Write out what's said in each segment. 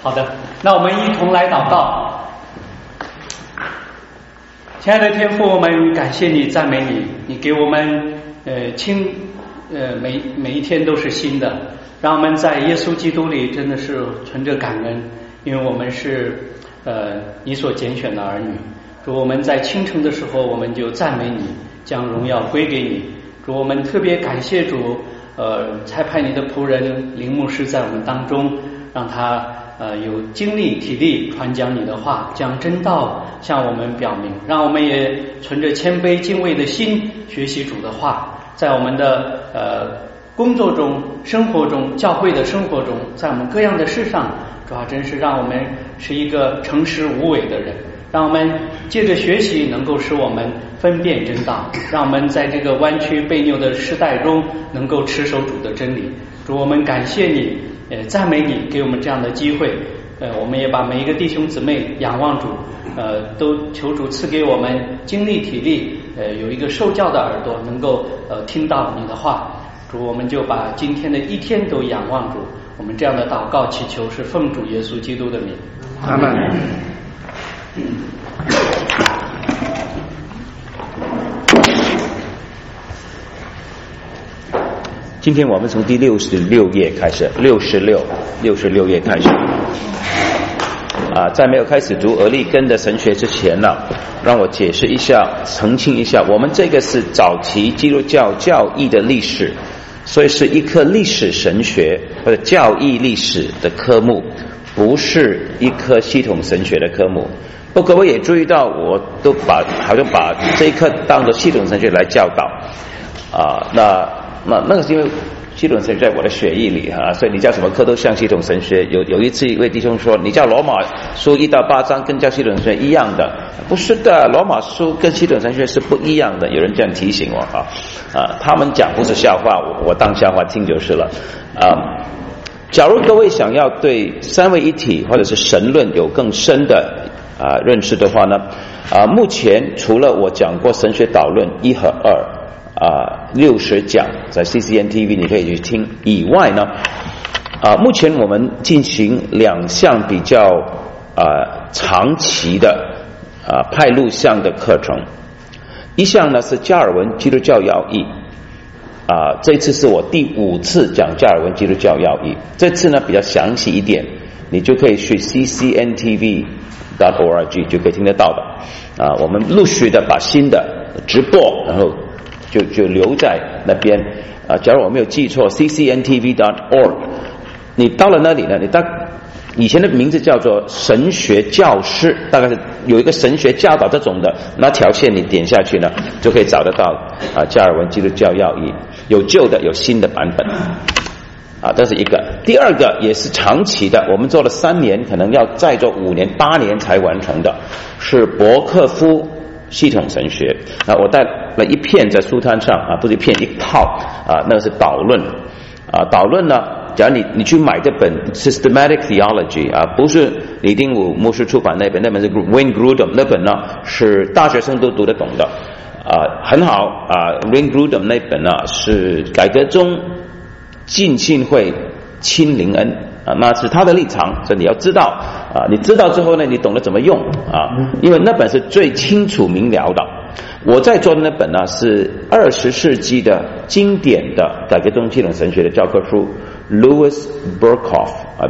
好的，那我们一同来祷告。亲爱的天父，我们感谢你，赞美你，你给我们每一天都是新的，让我们在耶稣基督里真的是存着感恩，因为我们是你所拣选的儿女。主，我们在清晨的时候我们就赞美你，将荣耀归给你。主，我们特别感谢主差派你的仆人林牧师在我们当中，让他有精力体力传讲你的话，将真道向我们表明，让我们也存着谦卑敬畏的心学习主的话，在我们的工作中、生活中、教会的生活中，在我们各样的事上，主要真是让我们是一个诚实无伪的人，让我们借着学习能够使我们分辨真道，让我们在这个弯曲悖拗的时代中能够持守主的真理。主，我们感谢你，赞美你给我们这样的机会。我们也把每一个弟兄姊妹仰望主，都求主赐给我们精力体力，有一个受教的耳朵，能够听到你的话。主，我们就把今天的一天都仰望主。我们这样的祷告祈求是奉主耶稣基督的名， 阿们。今天我们从第66页开始，66页开始。在没有开始读俄利根的神学之前呢，让我解释一下，澄清一下，我们这个是早期基督教教义的历史，所以是一科历史神学或者教义历史的科目，不是一科系统神学的科目。不过各位也注意到，我都好像把这一课当作系统神学来教导那个是因为系统神学在我的血液里所以你教什么课都像系统神学。有一次一位弟兄说，你教罗马书1到8章跟教系统神学一样的，不是的，罗马书跟系统神学是不一样的。有人这样提醒我他们讲不是笑话，我当笑话听就是了假如各位想要对三位一体或者是神论有更深的认识的话呢目前除了我讲过神学导论1和260讲在 CCNTV 你可以去听以外呢目前我们进行2项比较长期的派录像的课程。一项呢是加尔文基督教要义这次是我第5次讲加尔文基督教要义，这次呢比较详细一点，你就可以去 ccntv.org 就可以听得到的我们陆续的把新的直播然后就留在那边假如我没有记错 ccntv.org 你到了那里呢，你以前的名字叫做神学教室，大概是有一个神学教导这种的，那条线你点下去呢就可以找得到加尔文基督教要义，有旧的有新的版本这是一个。第二个也是长期的，我们做了3年，可能要再做5年8年才完成的，是伯克夫系统神学我带了一片在书摊上不是一片，一套那个是导论导论呢，假如你去买这本 Systematic Theology 不是李丁武牧师出版那本是 Wayne Grudem 那本呢是大学生都读得懂的很好Wayne Grudem 那本呢是改革中浸信会亲灵恩那是他的立场，所以你要知道你知道之后呢，你懂得怎么用因为那本是最清楚明了的。我在做的那本呢是20世纪的经典的改革中系统神学的教科书 Louis Berkhof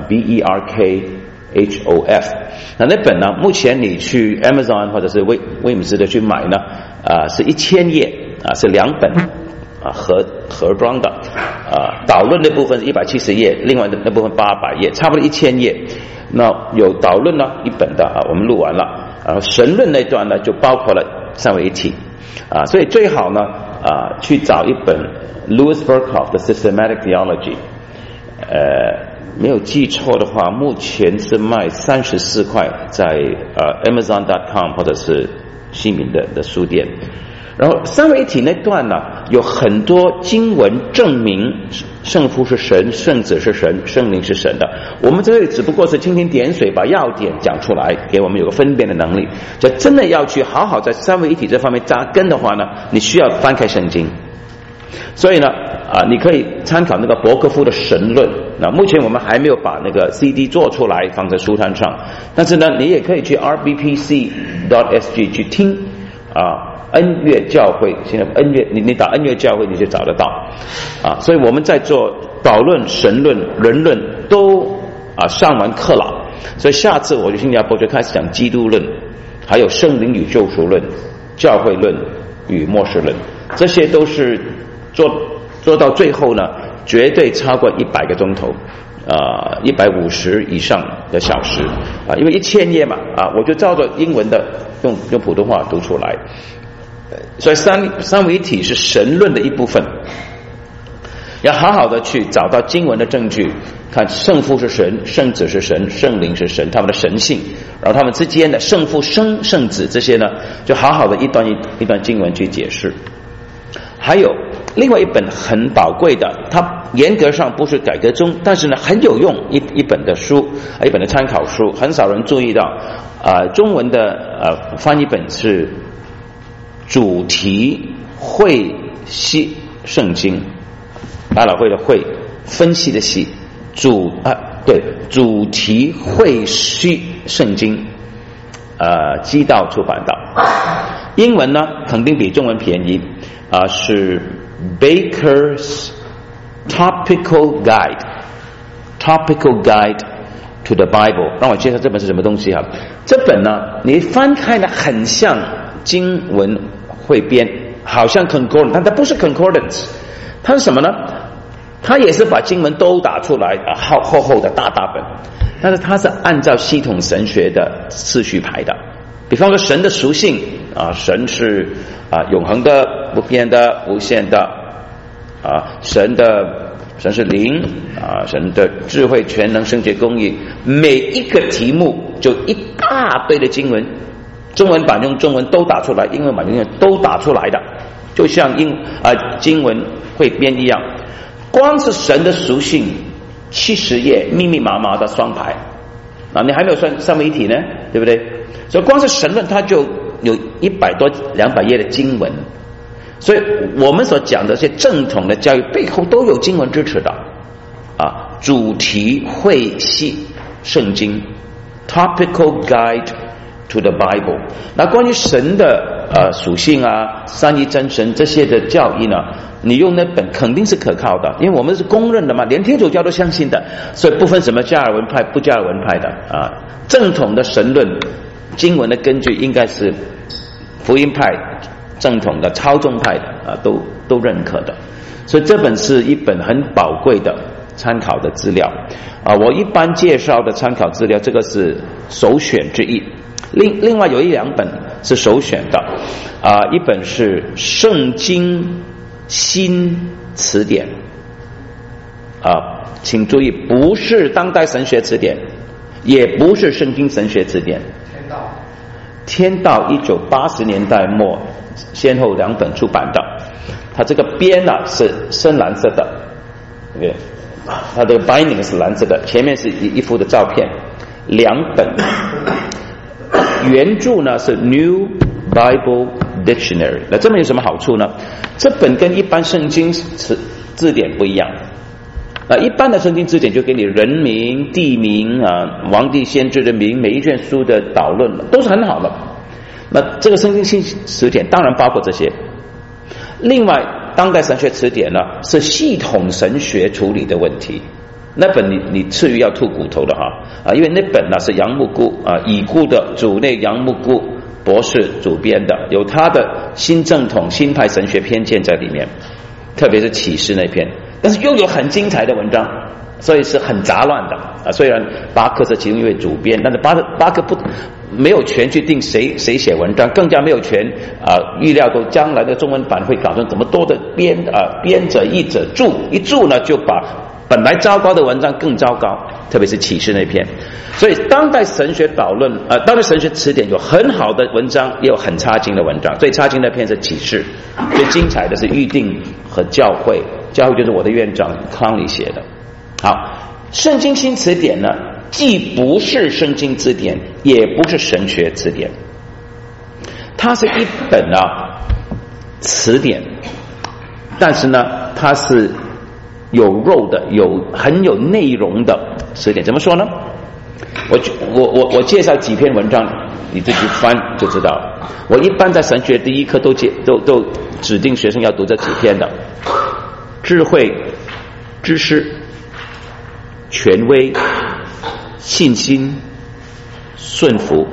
Berkhof 那本呢目前你去 Amazon 或者是威姆斯的去买呢是1000页是2本盒装的导论的部分是170页，另外的那部分800页，差不多1000页。那有导论呢1本的我们录完了，然后神论那段呢就包括了三位一体所以最好呢去找一本 Louis Berkhof 的 Systematic Theology 没有记错的话目前是卖34块，在Amazon.com 或者是西敏的书店。然后三位一体那段呢有很多经文证明圣父是神，圣子是神，圣灵是神的。我们这里只不过是蜻蜓点水把要点讲出来，给我们有个分辨的能力。就真的要去好好在三位一体这方面扎根的话呢，你需要翻开圣经。所以呢你可以参考那个伯克夫的神论。那目前我们还没有把那个 CD 做出来放在书摊上，但是呢，你也可以去 rbpc.sg 去听恩乐教会。现在恩乐，你打恩乐教会你就找得到所以我们在做导论、神论、人论都上完课了。所以下次我去新加坡就开始讲基督论，还有圣灵与救赎论、教会论与末世论，这些都是做到最后呢，绝对超过100个钟头，150以上的小时因为1000页嘛我就照着英文的用普通话读出来。所以三位一体是神论的一部分，要好好的去找到经文的证据，看圣父是神，圣子是神，圣灵是神，他们的神性，然后他们之间的圣父、圣子这些呢，就好好的一段一段经文去解释。还有另外一本很宝贵的，它严格上不是改革中，但是呢很有用一本的书，一本的参考书，很少人注意到中文的翻译本是主题会析圣经，百老汇的会，分析的析，主题会析圣经，基道出版的。英文呢肯定比中文便宜是 Baker's Topical Guide to the Bible。 让我介绍这本是什么东西这本呢你翻开呢很像经文汇编，好像 concordance， 但它不是 concordance， 它是什么呢？它也是把经文都打出来厚厚的大本，但是它是按照系统神学的次序排的。比方说神的属性神是永恒的、不变的、无限的神是灵神的智慧、全能、圣洁、公义，每一个题目就一大堆的经文，中文版用中文都打出来，英文版用英文都打出来的，就像经文汇编一样。光是神的属性70页密密麻麻的双排你还没有算三位一体呢，对不对？所以光是神论它就有100多200页的经文，所以我们所讲的这些正统的教育背后都有经文支持的主题会析圣经 Topical Guide to the Bible。 那关于神的属性三一真神这些的教义呢，你用那本肯定是可靠的，因为我们是公认的嘛，连天主教都相信的，所以不分什么加尔文派不加尔文派的正统的神论经文的根据应该是福音派、正统的超宗派的都认可的。所以这本是一本很宝贵的参考的资料我一般介绍的参考资料这个是首选之一，另外有1-2本是首选的一本是圣经新词典请注意不是当代神学词典，也不是圣经神学词典。天道1980年代末先后2本出版的，它这个边是深蓝色的它这个 binding 是蓝色的，前面是一幅的照片，2本原著呢是 New Bible Dictionary。 那这本有什么好处呢？这本跟一般圣经字典不一样一般的圣经字典就给你人名、地名王帝先知的名，每一卷书的导论都是很好的。那这个圣经新词典当然包括这些。另外当代神学词典呢是系统神学处理的问题，那本你至于要吐骨头的因为那本呢是杨木姑已故的主内杨木姑博士主编的，有他的新正统新派神学偏见在里面，特别是启示那篇，但是又有很精彩的文章，所以是很杂乱的虽然巴克是其中一位主编，但是巴克没有权去定谁写文章，更加没有权预料到将来的中文版会搞成这么多的编者译者一注呢就把本来糟糕的文章更糟糕，特别是启示那篇。所以当代神学导论当代神学词典有很好的文章，也有很差劲的文章。最差劲的篇是启示，最精彩的是预定和教会就是我的院长康里写的。好，圣经新词典呢既不是圣经字典，也不是神学词典，它是一本词典，但是呢它是有肉的、很有内容的词典。怎么说呢？我介绍几篇文章，你自己翻就知道了。我一般在神学第一课都指定学生要读这几篇的：智慧、知识、权威、信心、顺服、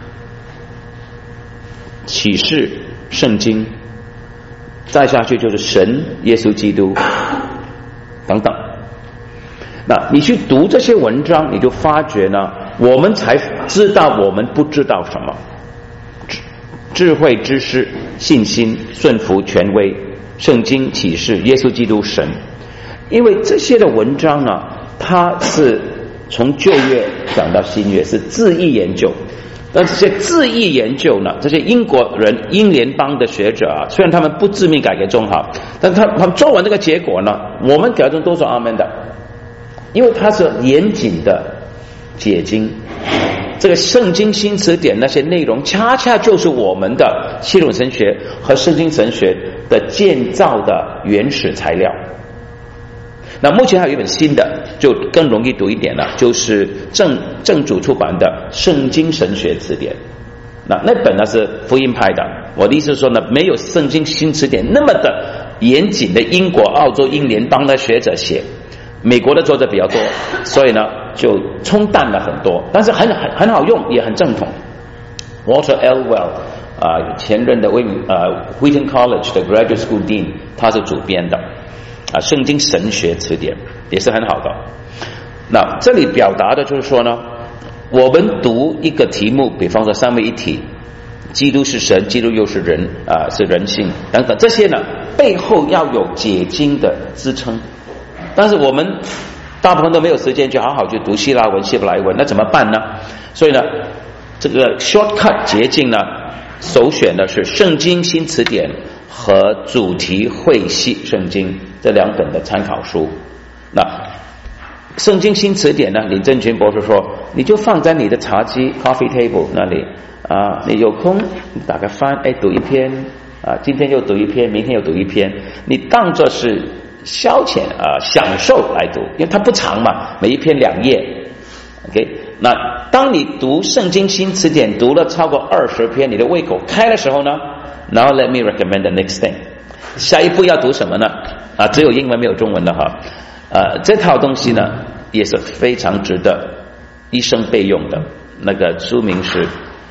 启示、圣经，再下去就是神、耶稣基督等等。那你去读这些文章，你就发觉呢，我们才知道我们不知道什么：智慧、知识、信心、顺服、权威、圣经、启示、耶稣基督、神。因为这些的文章呢，它是从旧约讲到新约，是字义研究。但这些字义研究呢，这些英国人、英联邦的学者啊，虽然他们不自命改革中好，但他们做完这个结果呢，我们改革中都说阿门的。因为它是严谨的解经，这个圣经新词典那些内容恰恰就是我们的系统神学和圣经神学的建造的原始材料。那目前还有一本新的，就更容易读一点了，就是正主出版的圣经神学词典。那本呢是福音派的，我的意思是说呢，没有圣经新词典那么的严谨的英国、澳洲、英联邦的学者写。美国的作者比较多，所以呢就冲淡了很多，但是很好用，也很正统。Walter Elwell 前任的Wheaton College 的 Graduate School Dean， 他是主编的圣经神学词典，也是很好的。那这里表达的就是说呢，我们读一个题目，比方说三位一体，基督是神，基督又是人是人性等等，这些呢背后要有解经的支撑。但是我们大部分都没有时间去好好去读希腊文、希伯来文，那怎么办呢？所以呢，这个 shortcut 捷径呢，首选的是圣经新词典和主题会系圣经这两本的参考书。那圣经新词典呢，李正群博士说，你就放在你的茶几 coffee table 那里你有空打开翻，读一篇今天又读一篇，明天又读一篇，你当作是消遣享受来读，因为它不长嘛，每一篇2页。OK， 那当你读圣经新词典读了超过20篇，你的胃口开的时候呢 ，Now let me recommend the next thing。下一步要读什么呢？只有英文没有中文的哈。这套东西呢也是非常值得一生备用的。那个书名是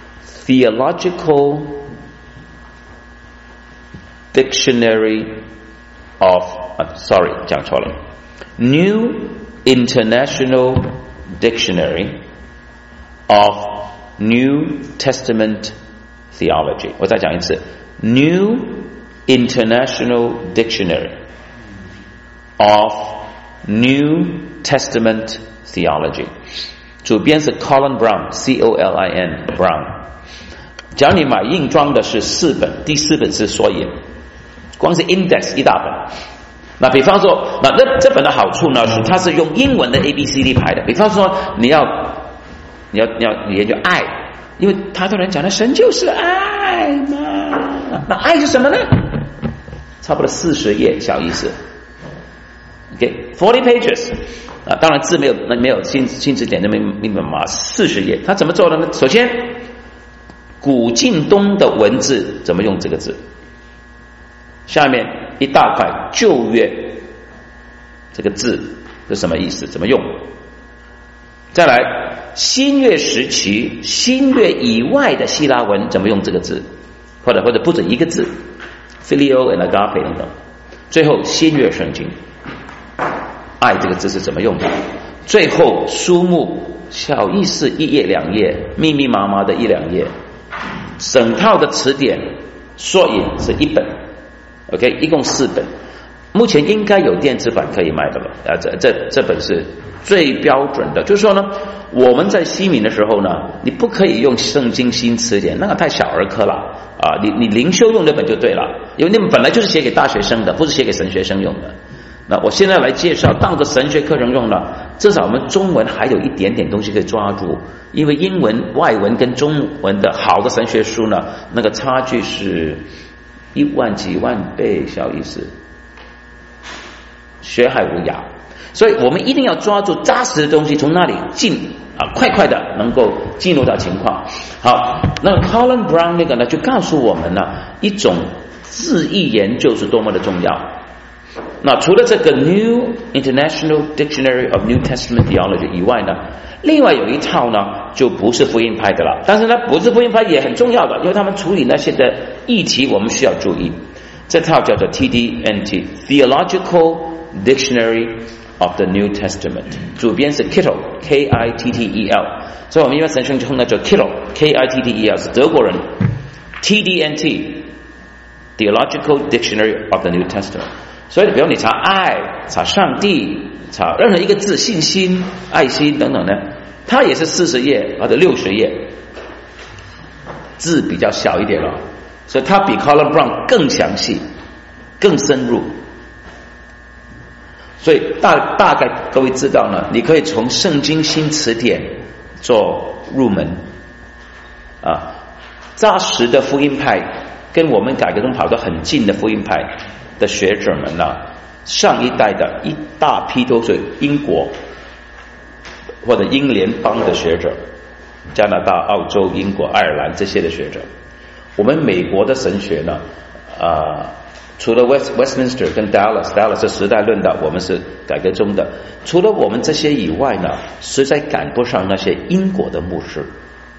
Theological Dictionary of sorry 讲错了 New International Dictionary of New Testament Theology。 我再讲一次 New International Dictionary of New Testament Theology， 主编是 Colin Brown C-O-L-I-N Brown。 假如你买硬装的是4本，第4本是索引，光是 index 一大本。那比方说，那这本的好处呢是它是用英文的 ABCD 排的。比方说你要研究爱，因为太多人讲的神就是爱嘛，那爱是什么呢？差不多40页小意思。OK， 40 pages 当然字没有新词典那么密密麻麻，40页。他怎么做的呢？首先，古近东的文字怎么用这个字？下面一大块旧约这个字是什么意思？怎么用？再来新约时期新约以外的希腊文怎么用这个字？或者不止一个字 ，filio and agape 等等。最后新约圣经，爱这个字是怎么用的？最后书目小意思1页2页，密密麻麻的1、2页，整套的词典索引是1本。OK， 一共4本，目前应该有电子版可以卖的了。这本是最标准的。就是说呢，我们在西敏的时候呢，你不可以用圣经新词典，那个太小儿科了你灵修用那本就对了，因为那本本来就是写给大学生的，不是写给神学生用的。那我现在来介绍当着神学课程用了，至少我们中文还有一点点东西可以抓住，因为英文外文跟中文的好的神学书呢，那个差距是1万几万倍小意思。 学海无涯。所以我们一定要抓住扎实的东西，从那里快的能够进入到情况。好，那 Colin Brown 那个呢，就告诉我们呢，一种字义研究是多么的重要。那除了这个 New International Dictionary of New Testament Theology 以外呢，另外有一套呢就不是福音派的了，但是呢不是福音派也很重要的，因为他们处理那些的议题我们需要注意。这套叫做 TDNT Theological Dictionary of the New Testament， 主编是 Kittel Kittel， 所以我们一般神学称它叫 Kittel Kittel， 是德国人。TDNT Theological Dictionary of the New Testament， 所以比如你查爱、查上帝、查任何一个字，信心、爱心等等呢，它也是40页或者60页，字比较小一点了，所以它比 Colin Brown 更详细、更深入。所以大概各位知道呢，你可以从圣经新词典做入门啊，扎实的福音派跟我们改革中跑得很近的福音派的学者们呢，上一代的一大批都是英国或者英联邦的学者，加拿大、澳洲、英国、爱尔兰这些的学者。我们美国的神学呢除了 Westminster 跟 Dallas 是时代论的，我们是改革中的。除了我们这些以外呢，实在赶不上那些英国的牧师。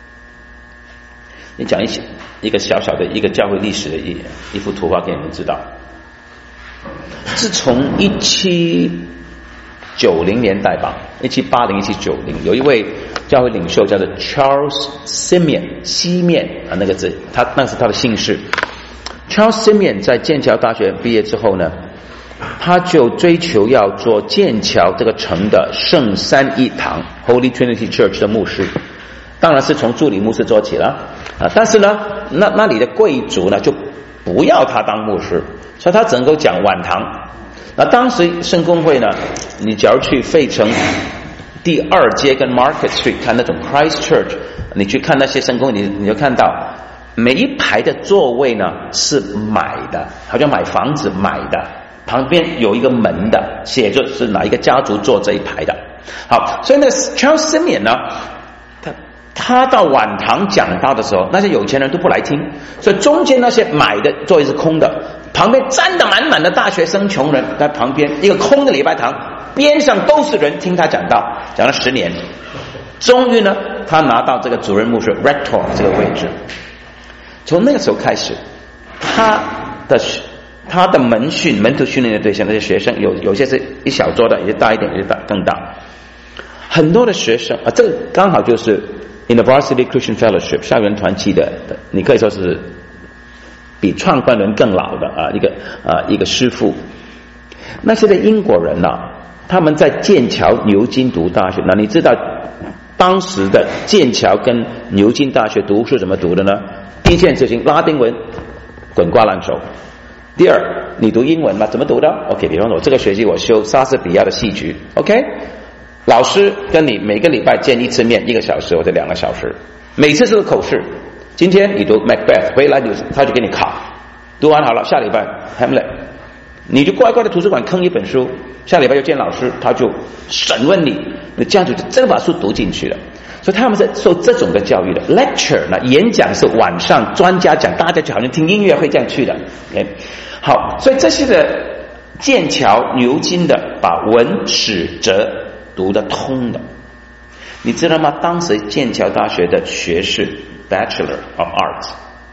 你讲一个小小的一个教会历史的一幅图画给你们知道。自从1790年代吧，1780、1790，有一位教会领袖叫做 Charles Simeon， 西面那个字，那是他的姓氏。Charles Simeon 在剑桥大学毕业之后呢，他就追求要做剑桥这个城的圣三一堂 Holy Trinity Church 的牧师，当然是从助理牧师做起了但是呢，那里的贵族呢就不要他当牧师，所以他只能够讲晚堂。那当时圣公会呢，你假如去费城第2街跟 Market Street 看那种 Christ Church， 你去看那些圣公会，你就看到每一排的座位呢是买的，好像买房子买的，旁边有一个门的，写着是哪一个家族坐这一排的。好，所以那 Charles Simeon 呢，他到晚堂讲道的时候，那些有钱人都不来听，所以中间那些买的座位是空的，旁边站得满满的大学生穷人，在旁边一个空的礼拜堂，边上都是人听他讲道，讲了10年，终于呢他拿到这个主任牧师 Rector 这个位置。从那个时候开始，他的门徒训练的对象，那些学生有些是一小桌的，有些大一点，有些更大。很多的学生这个刚好就是 University Christian Fellowship 校园团契的，你可以说是比创办人更老的一个师傅。那些的英国人他们在剑桥、牛津读大学。那你知道当时的剑桥跟牛津大学读是怎么读的呢？第一件事情，拉丁文滚瓜烂熟。第二，你读英文嘛，怎么读的 ？OK， 比方说我这个学期我修莎士比亚的戏剧 ，OK， 老师跟你每个礼拜见1次面，1个小时或者2个小时，每次是口试。今天你读 Macbeth， 回来他就给你考，读完好了，下礼拜 Hamlet， 你就乖乖的图书馆坑一本书，下礼拜就见老师，他就审问你，你这样就真的把书读进去了。所以他们是受这种的教育的。 lecture 呢，演讲是晚上专家讲，大家就好像听音乐会这样去的。好，所以这些的剑桥、牛津的把文史哲读得通的，你知道吗？当时剑桥大学的学士 Bachelor of Arts，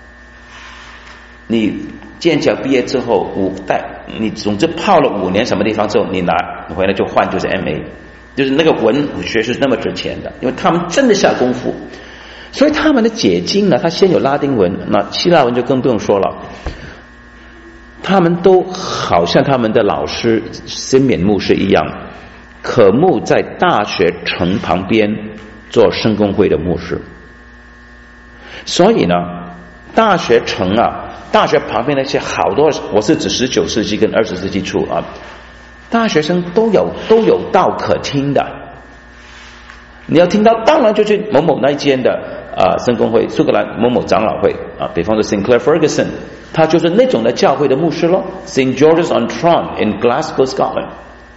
你剑桥毕业之后你总之泡了5年什么地方之后，你回来就换就是 MA，就是那个文学是那么值钱的，因为他们真的下功夫。所以他们的解经呢，他先有拉丁文，那希腊文就更不用说了。他们都好像他们的老师申勉牧师一样，渴慕在大学城旁边做圣公会的牧师。所以呢，大学城大学旁边那些好多，我是指19世纪跟20世纪初大学生都有道可听的。你要听到，当然就去某某那一间的圣公会，苏格兰某某长老会比方说 Sinclair Ferguson， 他就是那种的教会的牧师咯。St. George's on Trent in Glasgow, Scotland，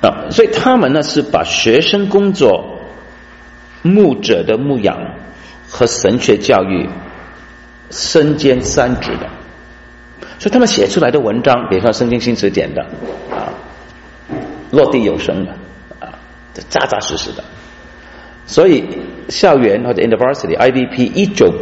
所以他们呢是把学生工作、牧者的牧养和神学教育身兼三职的，所以他们写出来的文章，比如说圣经新词典的落地有声的扎扎实实的。所以校园或者 University IVP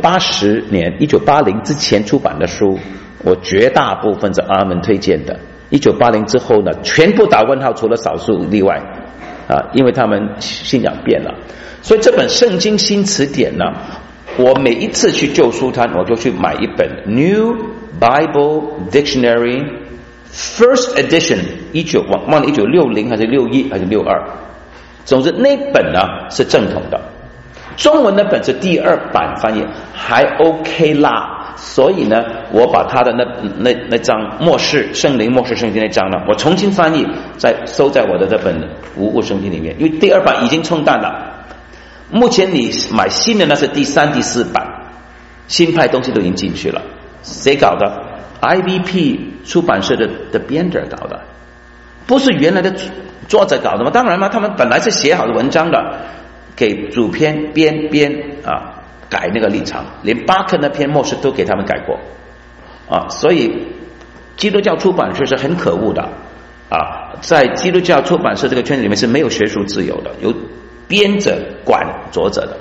1980之前出版的书，我绝大部分是阿门推荐的。1980之后呢，全部打问号，除了少数例外因为他们信仰变了。所以这本圣经新词典呢，我每一次去旧书摊，我就去买一本 New Bible Dictionary First Edition， 忘了1960还是61还是62，总之那本呢是正统的，中文那本是第二版翻译，还 OK 啦。所以呢，我把他的那张圣灵默示圣经那张呢，我重新翻译，再收在我的这本无误圣经里面，因为第二版已经冲淡了。目前你买新的那是第3、第4版，新派东西都已经进去了。谁搞的？ IVP 出版社的编者搞的，不是原来的作者搞的吗？当然嘛，他们本来是写好的文章的，给主编编改那个立场，连巴克那篇末世都给他们改过所以基督教出版社是很可恶的在基督教出版社这个圈子里面是没有学术自由的，由编者管作者的。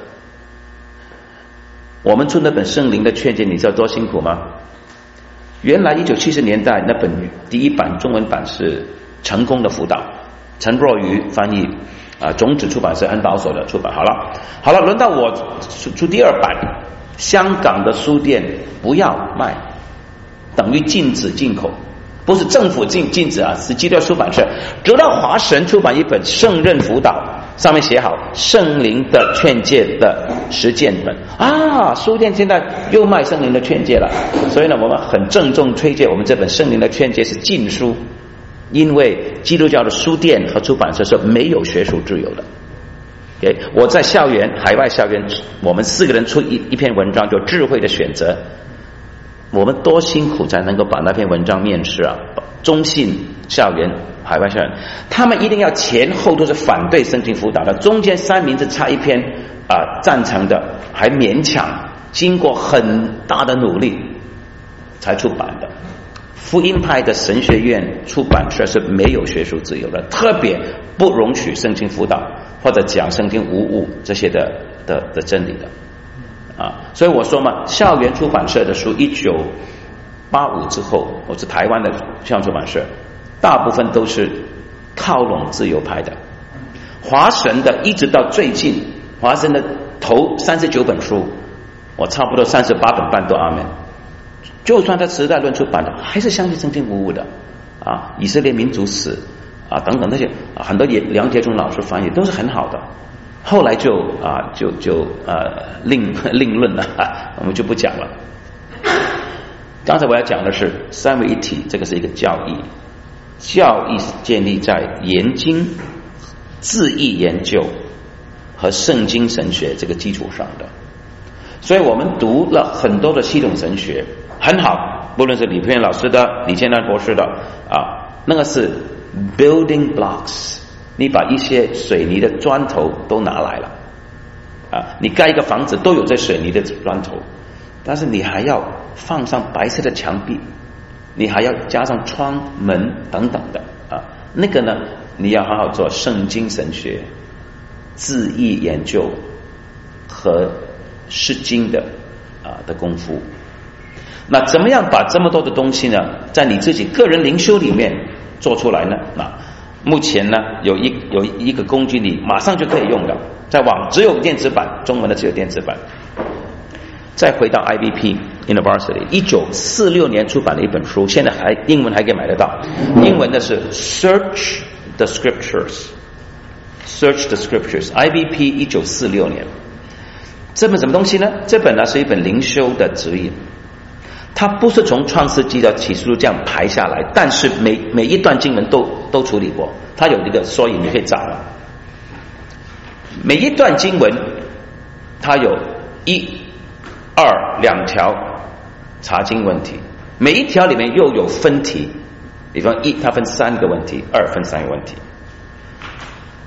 我们出那本圣灵的劝诫，你知道多辛苦吗？原来1970年代那本第一版中文版是成功的辅导，陈若愚翻译种子出版社很保守的出版。好了，轮到我出第二版，香港的书店不要卖，等于禁止进口，不是政府禁止是基督教出版社。直到华神出版一本圣任辅导，上面写好圣灵的劝诫的实践本书店现在又卖圣灵的劝诫了。所以呢，我们很郑重推荐我们这本圣灵的劝诫是禁书，因为基督教的书店和出版社是没有学术自由的。我在海外校园，我们4个人出一篇文章，就智慧的选择。我们多辛苦才能够把那篇文章面世中信校园、海外校园，他们一定要前后都是反对圣经辅导的，中间3名是差一篇赞成的，还勉强经过很大的努力才出版的。福音派的神学院出版社是没有学术自由的，特别不容许圣经辅导或者讲圣经无误这些的真理的所以我说嘛，校园出版社的书1985之后，或者台湾的校园出版社大部分都是靠拢自由派的。华神的一直到最近，华神的头39本书，我差不多38本半都阿门。就算他时代论出版的，还是相信圣经无误的以色列民族史等等那些很多梁杰忠老师翻译都是很好的。后来就另论了我们就不讲了。刚才我要讲的是三位一体，这个是一个教义是建立在研经、字义研究和圣经神学这个基础上的。所以我们读了很多的系统神学很好，不论是李培元老师的、李建南博士的那个是 building blocks， 你把一些水泥的砖头都拿来了你盖一个房子都有这水泥的砖头，但是你还要放上白色的墙壁，你还要加上窗门等等的那个呢，你要好好做圣经神学、字义研究和释经的功夫。那怎么样把这么多的东西呢，在你自己个人灵修里面做出来呢？目前呢有一个工具你马上就可以用的，在网只有电子版，中文的只有电子版。再回到 IVP University 1946年出版的一本书，现在英文还可以买得到，英文的是 Search the Scriptures IVP 1946年。这本什么东西呢？这本呢是一本灵修的指引，它不是从创世纪到启示录这样排下来，但是每一段经文都处理过，它有一个缩影，你可以找了。每一段经文它有1、2、2条查经问题，每一条里面又有分题，比方1它分3个问题，2分3个问题。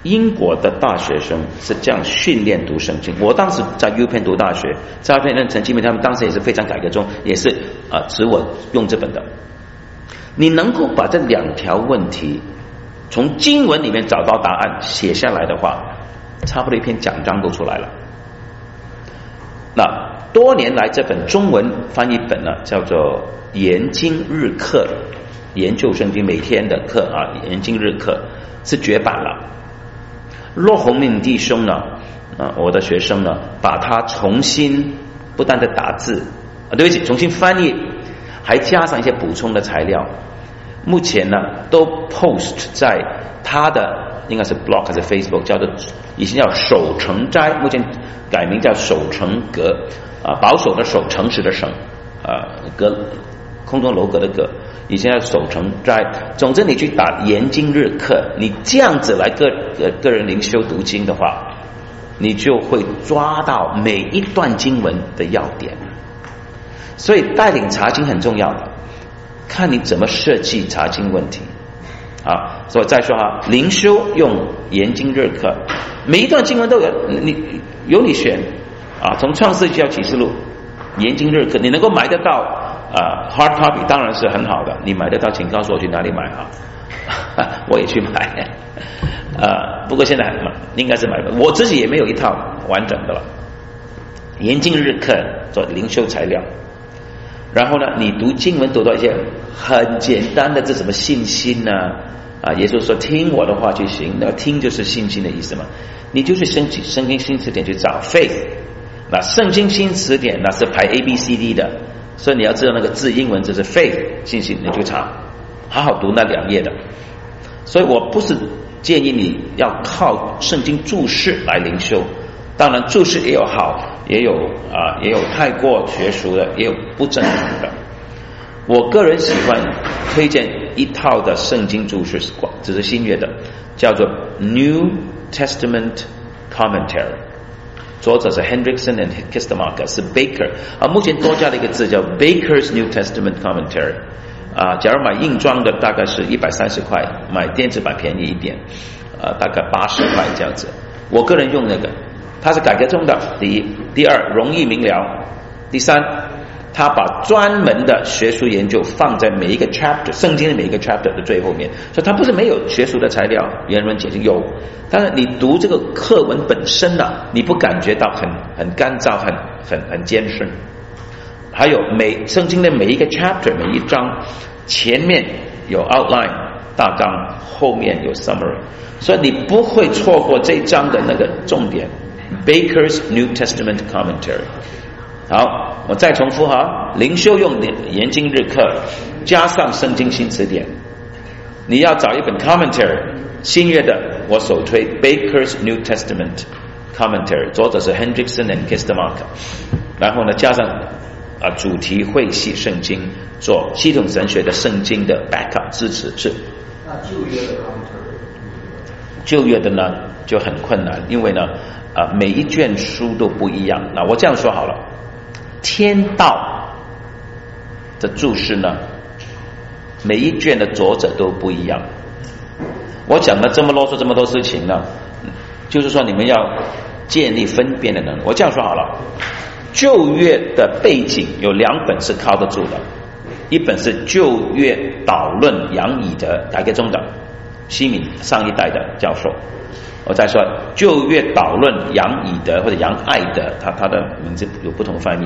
英国的大学生是这样训练读圣经。我当时在 UPenn 读大学，在 UPenn 认陈基明他们当时也是非常改革中，也是指我用这本的。你能够把这2条问题从经文里面找到答案写下来的话，差不多一篇讲章都出来了。那多年来这本中文翻译本呢，叫做研经日课，研究圣经每天的课研经日课是绝版了。骆宏明弟兄呢我的学生呢，把它重新不但在打字对不起，重新翻译，还加上一些补充的材料，目前呢都 post 在他的应该是 blog 还是 Facebook， 叫做以前叫守成斋，目前改名叫守成阁保守的守，诚实的诚阁，空中楼阁的阁，以前叫守成斋。总之你去打研经日课，你这样子来个人灵修读经的话，你就会抓到每一段经文的要点。所以带领查经很重要的，看你怎么设计查经问题所以再说灵修用研经日课，每一段经文都有你选从创世纪到启示录，研经日课你能够买得到hard copy 当然是很好的，你买得到请告诉我去哪里买我也去买不过现在应该是买不，我自己也没有一套完整的了。研经日课做灵修材料，然后呢你读经文读到一些很简单的，这什么信心呢耶稣说听我的话去行，那听就是信心的意思嘛，你就去圣经新词典去找 faith， 那圣经新词典那是排 ABCD 的，所以你要知道那个字英文就是 faith 信心，你就查好好读那2页的。所以我不是建议你要靠圣经注释来灵修，当然注释也有好，也有太过学术的，也有不正统的。我个人喜欢推荐一套的圣经注释，只是新约的，叫做 New Testament Commentary， 作者是 Hendrickson and Kistemaker， 是 Baker 目前多加了一个字叫 Baker's New Testament Commentary。假如买硬装的大概是130块，买电子版便宜一点大概80块这样子。我个人用那个，它是改革中的，第一，第二容易明了，第三他把专门的学术研究放在每一个 chapter， 圣经的每一个 chapter 的最后面，所以它不是没有学术的材料，原文解经有，但是你读这个课文本身你不感觉到很干燥，很艰深。还有圣经的每一个 chapter 每一章前面有 outline 大纲，后面有 summary， 所以你不会错过这一章的那个重点。 Baker's New Testament Commentary。 好，我再重复灵修用研经日课加上圣经新词典，你要找一本 commentary 新约的，我首推 Baker's New Testament Commentary， 作者是 Hendrickson and Kistemaker， 然后呢加上主题会系圣经，做系统神学的圣经的 backup 支持。是那旧约的 commentary， 旧约的呢就很困难，因为呢每一卷书都不一样。那我这样说好了，天道的注释呢每一卷的作者都不一样。我讲了这么啰嗦这么多事情呢，就是说你们要建立分辨的能力。我这样说好了，旧约的背景有2本是靠得住的，一本是旧约导论杨以德，改革中的西敏上一代的教授。我再说旧约导论杨以德或者杨爱德，他的名字有不同翻译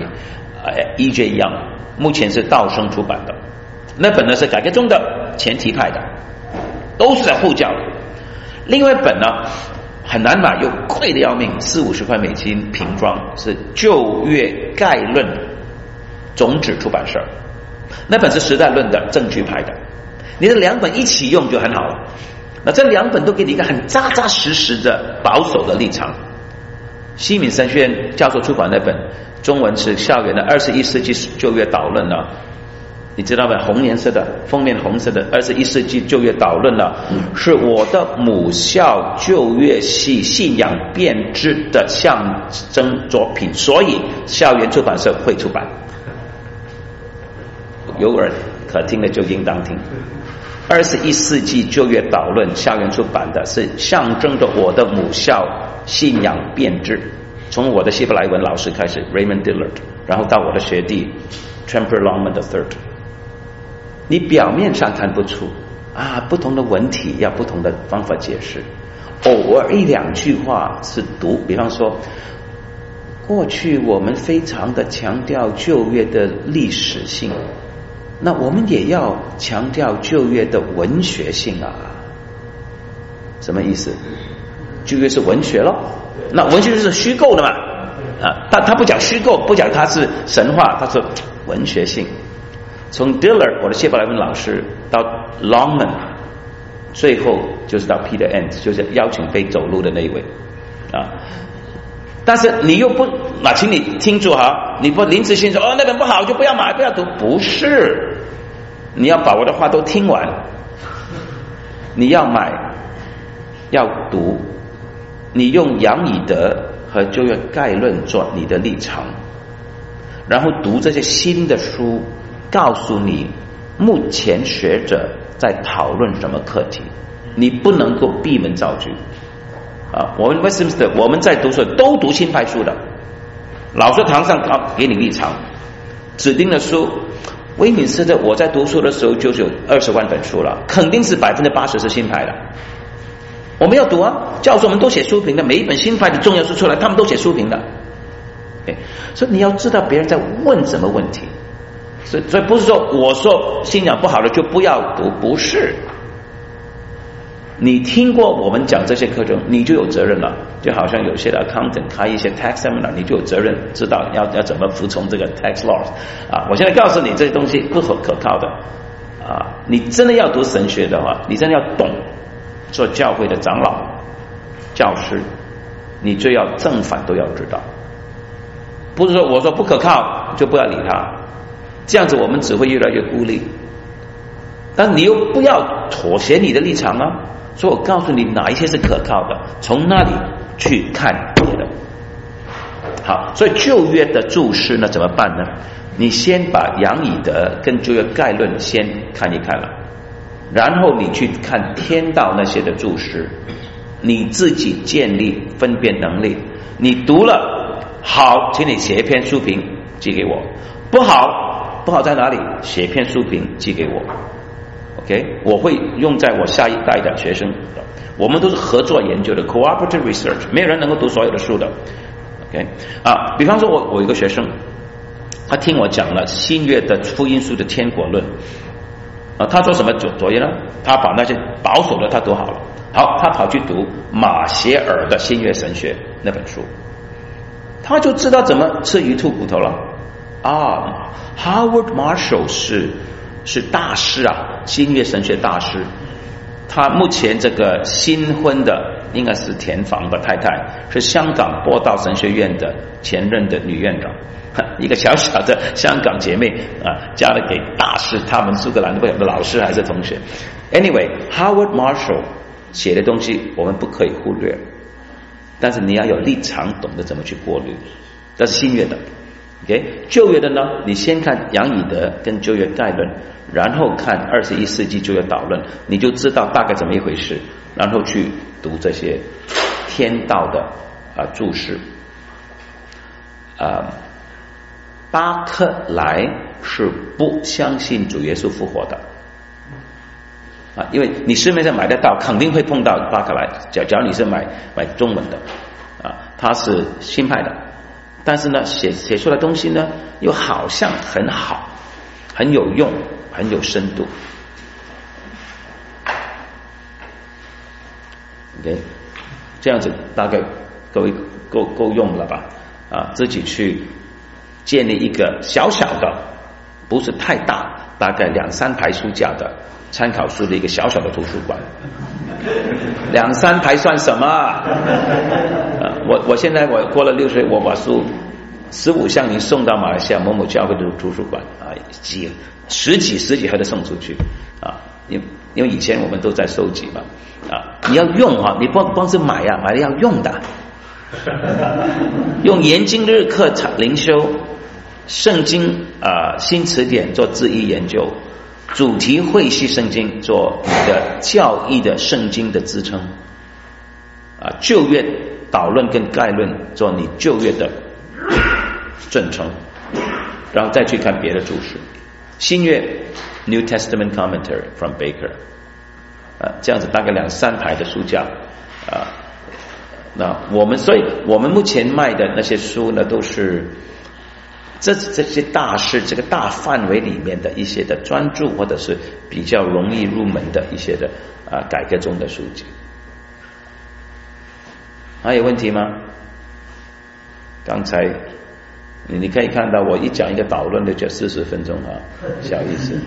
，E.J. Young， 目前是道生出版的。那本呢是改革中的前提派的，都是在护教。另外一本呢很难买，又贵的要命，40-50块美金瓶装，是旧约概论种子出版社，那本是时代论的证据派的。你这2本一起用就很好了。那这2本都给你一个很扎扎实实的保守的立场。西敏神学院教授出版那本中文是校园的21世纪旧约导论呢，你知道吗？红颜色的封面红色的21世纪旧约导论呢，是我的母校旧约系信仰编织的象征作品，所以校园出版社会出版。有耳可听的就应当听。 21世纪旧约导论校园出版的，是象征着我的母校信仰变质，从我的希伯来文老师开始 Raymond Dillard， 然后到我的学弟 Tremper Longman III。 你表面上看不出不同的文体要不同的方法解释，偶尔一两句话是读，比方说过去我们非常的强调旧约的历史性，那我们也要强调旧约的文学性啊。什么意思？旧约是文学咯，那文学就是虚构的嘛。他不讲虚构，不讲它是神话，他说文学性。从 Dillard 我的希伯来文老师到 Longman， 最后就是到 Peter Enns， 就是邀请被走路的那一位但是你又不请你听住哈，你不临时性说那本不好就不要买不要读，不是，你要把我的话都听完，你要买要读，你用杨以德和旧约概论做你的立场，然后读这些新的书，告诉你目前学者在讨论什么课题，你不能够闭门造句我们 Westminster 我们在读书都读新派书的，老师堂上给你立场，指定的书，威敏斯特我在读书的时候就是有20万本书了，肯定是80%是新派的，我们要读教授们都写书评的，每一本新派的重要书出来他们都写书评的所以你要知道别人在问什么问题，所以不是说我说信仰不好的就不要读，不是，你听过我们讲这些课程你就有责任了，就好像有些的 accountant 开一些 tax seminar， 你就有责任知道要怎么服从这个 tax laws 我现在告诉你这些东西不可靠的你真的要读神学的话，你真的要懂做教会的长老教师，你就要正反都要知道，不是说我说不可靠就不要理他，这样子我们只会越来越孤立，但你又不要妥协你的立场所以我告诉你哪一些是可靠的，从那里去看别的。好，所以旧约的注释呢怎么办呢？你先把杨以德跟旧约概论先看一看了，然后你去看天道那些的注释，你自己建立分辨能力，你读了好请你写一篇书评寄给我，不好在哪里，写一篇书评寄给我OK， 我会用在我下一代的学生，我们都是合作研究的 cooperative research， 没有人能够读所有的书的 OK 比方说我有一个学生，他听我讲了新约的福音书的天国论他做什么作业呢？他把那些保守的他读好了，好，他跑去读马歇尔的新约神学那本书，他就知道怎么吃鱼吐骨头了Howard Marshall 是大师新约神学大师，他目前这个新婚的应该是田房的太太，是香港播道神学院的前任的女院长，一个小小的香港姐妹嫁了给大师，他们苏格兰的老师还是同学。Anyway， Howard Marshall 写的东西我们不可以忽略，但是你要有立场，懂得怎么去过滤，这是新约的。OK， 旧约的呢，你先看杨以德跟旧约概论，然后看21世纪旧约导论，你就知道大概怎么一回事，然后去读这些天道的注释。巴克莱是不相信主耶稣复活的因为你市面上买得到，肯定会碰到巴克莱，假如你是买中文的他是新派的，但是呢写出来东西呢又好像很好，很有用，很有深度。 OK， 这样子大概各位够用了吧自己去建立一个小小的，不是太大，大概2-3排书架的参考书的一个小小的图书馆。2-3排算什么我现在我过了60岁，我把书15箱已经送到马来西亚某某教会的图书馆十几盒的送出去因为以前我们都在收集嘛你要用你不光是买买了要用的用研经日课灵修圣经新词典做字义研究主题会系圣经做你的教义的圣经的支撑旧约导论跟概论做你旧约的正称，然后再去看别的注释。新约 New Testament Commentary from Baker这样子大概2-3排的书架那所以我们目前卖的那些书呢，都是这些大事这个大范围里面的一些的专注，或者是比较容易入门的一些的改革中的书籍。还有问题吗？刚才你可以看到我一讲一个导论就讲40分钟小意思。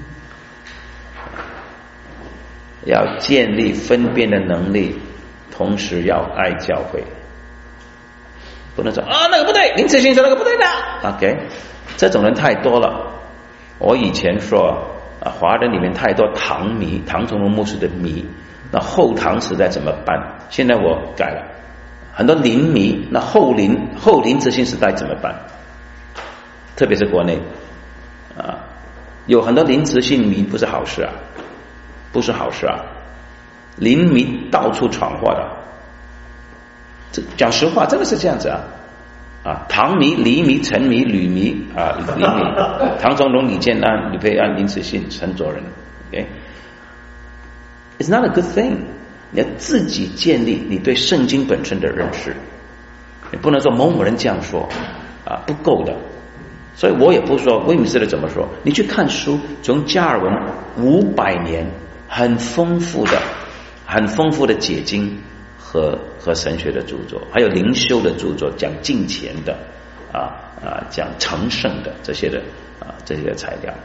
要建立分辨的能力，同时要爱教会，不能说那个不对，林子勋说那个不对的 OK， 这种人太多了。我以前说华人里面太多唐迷，唐崇荣牧师的迷，那后唐时代怎么办？现在我改了，很多林迷，那后林子勋时代怎么办？特别是国内有很多林子勋迷，不是好事不是好事林迷到处闯祸的，这讲实话真的是这样子唐迷、黎迷、陈迷、吕迷李迷、唐崇荣、李建安、吕佩安、林子信、陈卓仁 OK， It's not a good thing。 你要自己建立你对圣经本身的认识，你不能说某某人这样说不够的。所以我也不说威姆斯的怎么说，你去看书，从加尔文500年很丰富的解经和神学的著作，还有灵修的著作，讲敬虔的讲成圣的这些材料。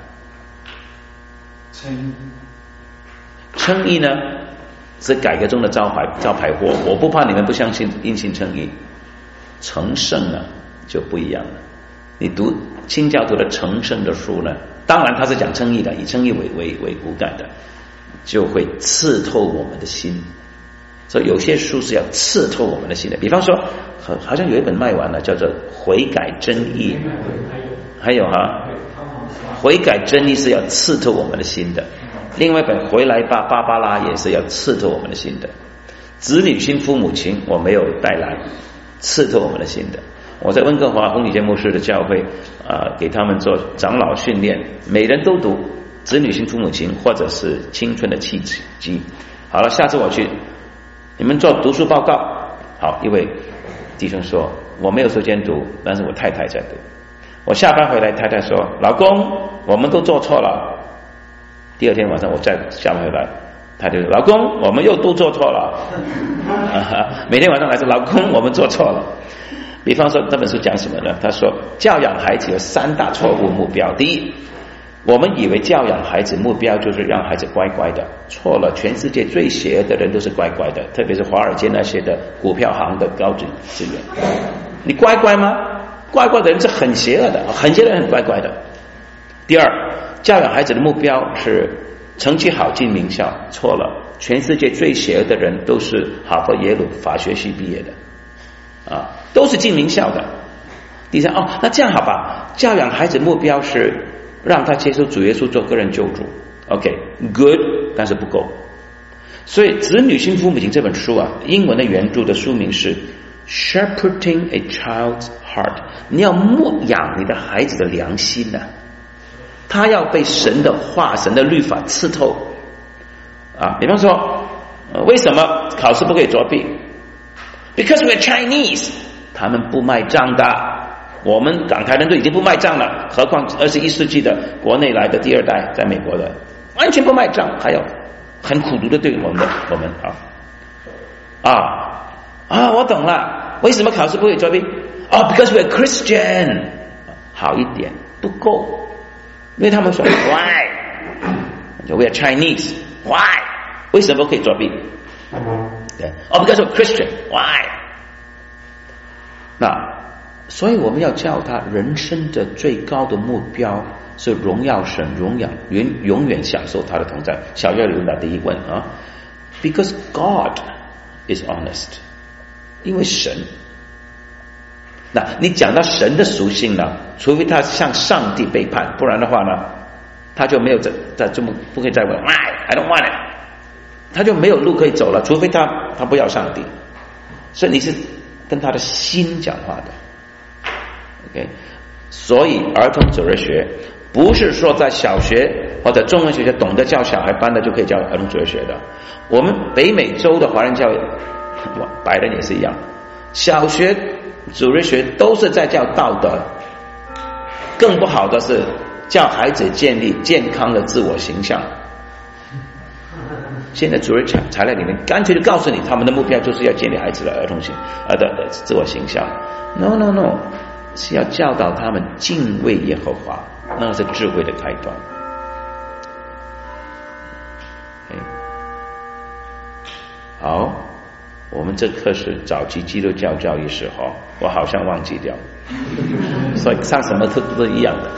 称义呢是改革中的招牌货，我不怕你们不相信因信称义。成圣呢就不一样了。你读清教徒的成圣的书呢，当然他是讲称义的，以称义为骨干的，就会刺透我们的心。所以有些书是要刺透我们的心的，比方说好像有一本卖完了，叫做悔改真义，还有悔改真义是要刺透我们的心的。另外一本回来吧芭芭拉也是要刺透我们的心的。子女心父母情我没有带来，刺透我们的心的。我在温哥华洪礼杰牧师的教会给他们做长老训练，每人都读子女心父母情或者是青春的契机。好了，下次我去你们做读书报告。好，一位弟兄说我没有时间读，但是我太太在读。我下班回来，太太说老公我们都做错了。第二天晚上我再下班回来，太太说老公我们又都做错了每天晚上来说老公我们做错了。比方说这本书讲什么呢？他说教养孩子有3大错误目标。第一，我们以为教养孩子目标就是让孩子乖乖的，错了。全世界最邪恶的人都是乖乖的，特别是华尔街那些的股票行的高职员。你乖乖吗？乖乖的人是很邪恶的，很邪恶的人很乖乖的。第二，教养孩子的目标是成绩好进名校，错了。全世界最邪恶的人都是哈佛耶鲁法学系毕业的都是进名校的。第三，那这样好吧，教养孩子目标是让他接受主耶稣做个人救主 OK good， 但是不够。所以子女心父母情这本书英文的原著的书名是 Shepherding a Child's Heart， 你要牧养你的孩子的良心他要被神的话神的律法刺透比方说为什么考试不可以作弊？ Because we're Chinese， 他们不卖账的，我们港台人都已经不卖账了，何况21世纪的国内来的第二代在美国的完全不卖账，还有很苦毒的对我们我懂了，为什么考试不可以作弊？Because we're Christian， 好一点不够，因为他们说 Why we're Chinese Why 为什么可以作弊？Because we're Christian Why？ 那所以我们要教他人生的最高的目标是荣耀神，永远享受他的同在。小约伦达第一问Because God is honest， 因为神。那你讲到神的属性呢，除非他向上帝背叛，不然的话呢他就没有这么不可以再问 Why I don't want it， 他就没有路可以走了，除非他不要上帝。所以你是跟他的心讲话的 OK。 所以儿童主日学不是说在小学或者中文学校懂得教小孩班的就可以教儿童主日学的。我们北美洲的华人教育白人也是一样，小学主日学都是在教道德，更不好的是教孩子建立健康的自我形象。现在主日材料里面干脆就告诉你，他们的目标就是要建立孩子的的自我形象。 No， 是要教导他们敬畏耶和华，那是智慧的开端。好，我们这课是早期基督教教育史哈，我好像忘记掉，所以上什么课都一样的。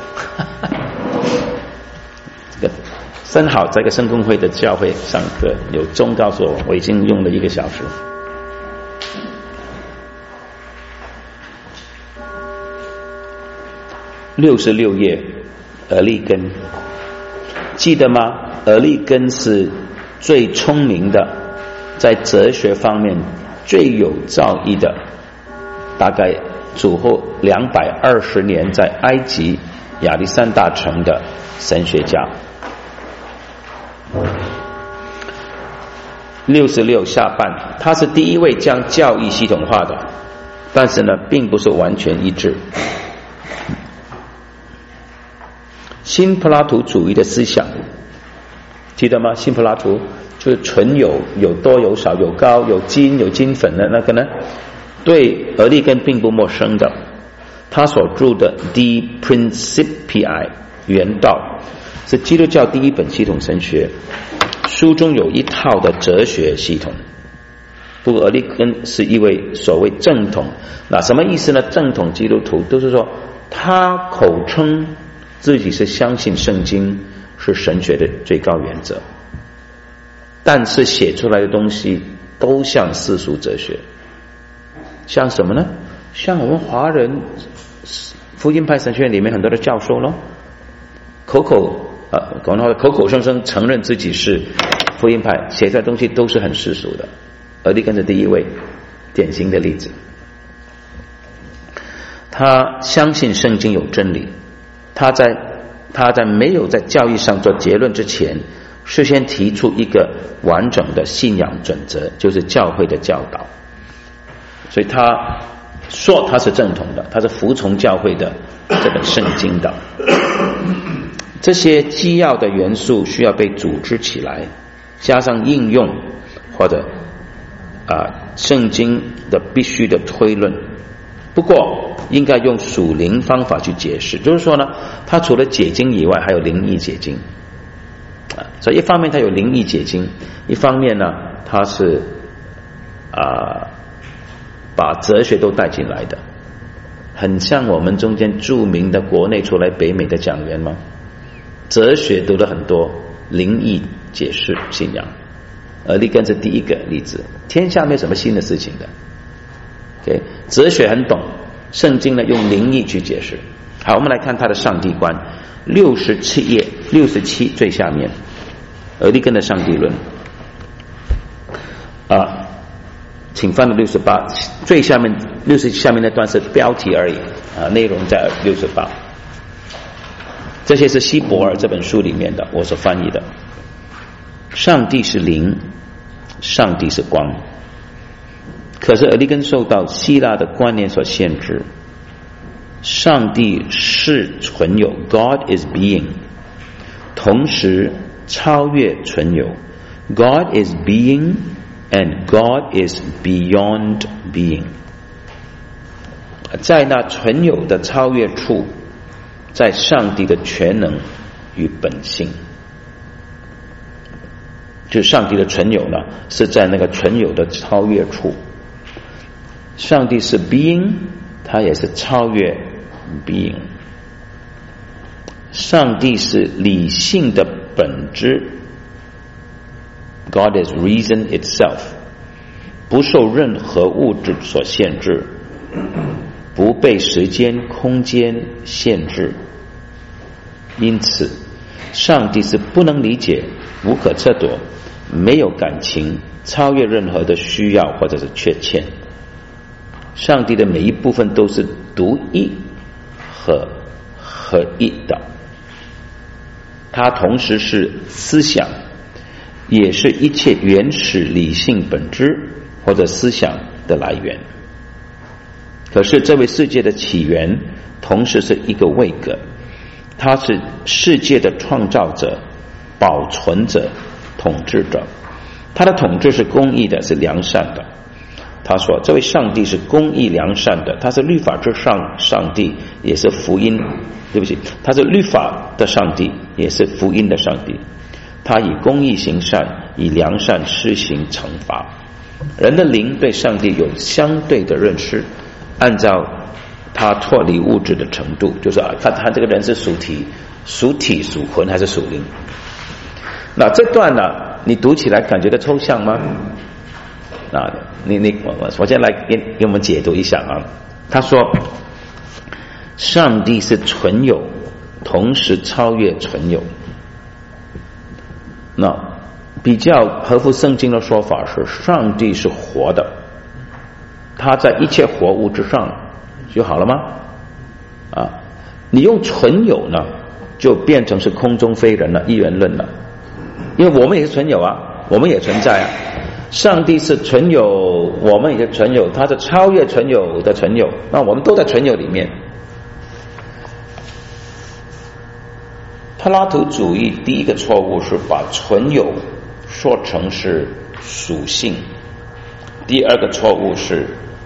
这个真好，在一个圣公会的教会上课，有钟告诉我已经用了1个小时。66页，俄利根，记得吗？俄利根是最聪明的，在哲学方面最有造诣的，大概主后220年在埃及亚历山大城的神学家。66下半，他是第一位将教义系统化的，但是呢，并不是完全一致。新柏拉图主义的思想，记得吗？新柏拉图就是纯有多有少，有膏有金粉的那个呢，对俄利根并不陌生的。他所著的《De Principii》原道是基督教第一本系统神学，书中有一套的哲学系统。不过俄利根是一位所谓正统，那什么意思呢？正统基督徒都是说他口称自己是相信圣经是神学的最高原则，但是写出来的东西都像世俗哲学。像什么呢？像我们华人福音派神学院里面很多的教授咯，口口声声承认自己是福音派，写出来的东西都是很世俗的。俄利根是第一位典型的例子。他相信圣经有真理，他在没有在教义上做结论之前，事先提出一个完整的信仰准则，就是教会的教导。所以他说他是正统的，他是服从教会的这本圣经的。这些基要的元素需要被组织起来，加上应用或者圣经的必须的推论。不过应该用属灵方法去解释，就是说呢，它除了解经以外还有灵意解经。所以一方面它有灵意解经，一方面呢它是把哲学都带进来的，很像我们中间著名的国内出来北美的讲员吗？哲学读了很多，灵意解释信仰。俄利根是第一个例子，天下没有什么新的事情的。Okay， 哲学很懂，圣经呢用灵意去解释。好，我们来看他的上帝观，67页67最下面，俄利根的上帝论。请翻到68，最下面60下面那段是标题而已内容在68。这些是希伯尔这本书里面的，我所翻译的。上帝是灵，上帝是光。可是俄利根受到希腊的观念所限制，上帝是存有 God is being， 同时超越存有 God is being and God is beyond being。 在那存有的超越处，在上帝的全能与本性。就上帝的存有呢，是在那个存有的超越处。上帝是 being， 他也是超越 being。 上帝是理性的本质， God is reason itself， 不受任何物质所限制，不被时间空间限制。因此上帝是不能理解、无可测度、没有感情、超越任何的需要或者是缺陷。上帝的每一部分都是独一和合一的，它同时是思想，也是一切原始理性本质或者思想的来源。可是这位世界的起源同时是一个位格，他是世界的创造者、保存者、统治者。他的统治是公义的，是良善的。他说这位上帝是公义良善的，他是律法之上上帝，也是福音，对不起，他是律法的上帝，也是福音的上帝。他以公义行善，以良善施行惩罚。人的灵对上帝有相对的认识，按照他脱离物质的程度，就是他这个人是属体属魂还是属灵。那这段呢，你读起来感觉到抽象吗？我先来给我们解读一下啊。他说上帝是存有，同时超越存有。那比较合乎圣经的说法是，上帝是活的，他在一切活物之上就好了吗？你用存有呢，就变成是空中飞人了，一元论了。因为我们也是存有啊，我们也存在啊。上帝是存有，我们也是存有，他是超越存有的存有，那我们都在存有里面。柏拉图主义第一个错误是把存有说成是属性，第二个错误是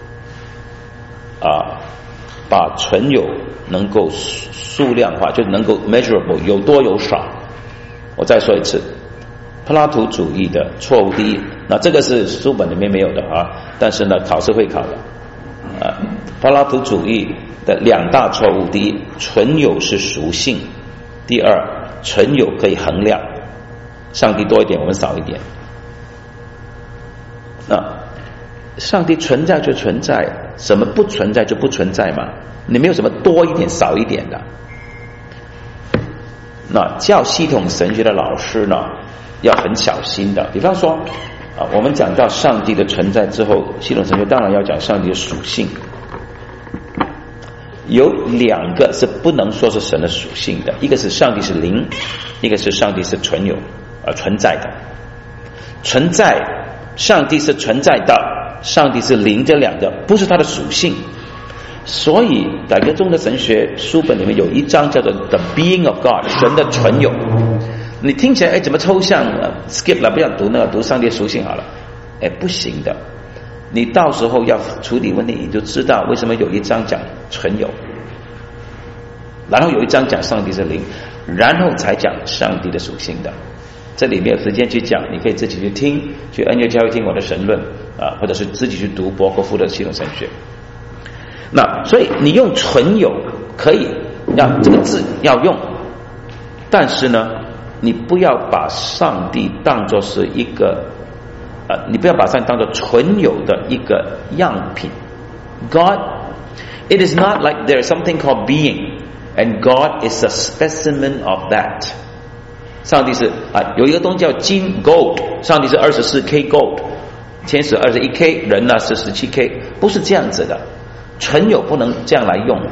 把存有能够数量化，就能够 measurable， 有多有少。我再说一次，柏拉图主义的错误第一，那这个是书本里面没有的但是呢考试会考的。柏拉图主义的两大错误，第一，存有是属性，第二，存有可以衡量，上帝多一点，我们少一点。那上帝存在就存在，什么不存在就不存在嘛，你没有什么多一点少一点的。那教系统神学的老师呢，要很小心的。比方说我们讲到上帝的存在之后，系统神学当然要讲上帝的属性。有两个是不能说是神的属性的，一个是上帝是灵，一个是上帝是存有存在的。存在，上帝是存在的，上帝是灵，这两个不是他的属性。所以改革宗的神学书本里面有一章叫做 The Being of God， 神的存有。你听起来怎么抽象skip 了，不要读那个，读上帝属性好了。不行的，你到时候要处理问题，你就知道为什么有一章讲存有，然后有一章讲上帝是灵，然后才讲上帝的属性的。这里没有时间去讲，你可以自己去听，去恩约教会听我的神论或者是自己去读伯克夫的系统神学。那所以你用存有可以，要这个字要用，但是呢，你不要把上帝当作是一个你不要把上帝当作存有的一个样品。God, it is not like there is something called being, and God is a specimen of that. 上帝是有一个东西叫金 gold， 上帝是 24K gold， 天使 21K， 人呢是 17K， 不是这样子的。存有不能这样来用。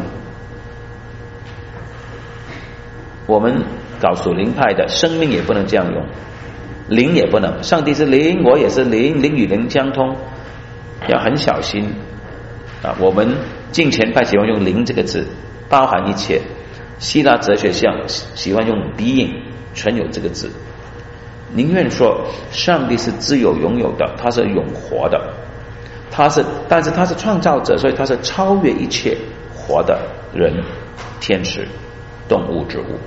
我们搞属灵派的，生命也不能这样用，灵也不能，上帝是灵，我也是灵，灵与灵相通，要很小心我们敬虔派喜欢用灵这个字，包含一切。希腊哲学上喜欢用 being 存有这个字，宁愿说上帝是自由拥有的，他是永活的，但是他是创造者，所以他是超越一切活的人、天使、动物、植物。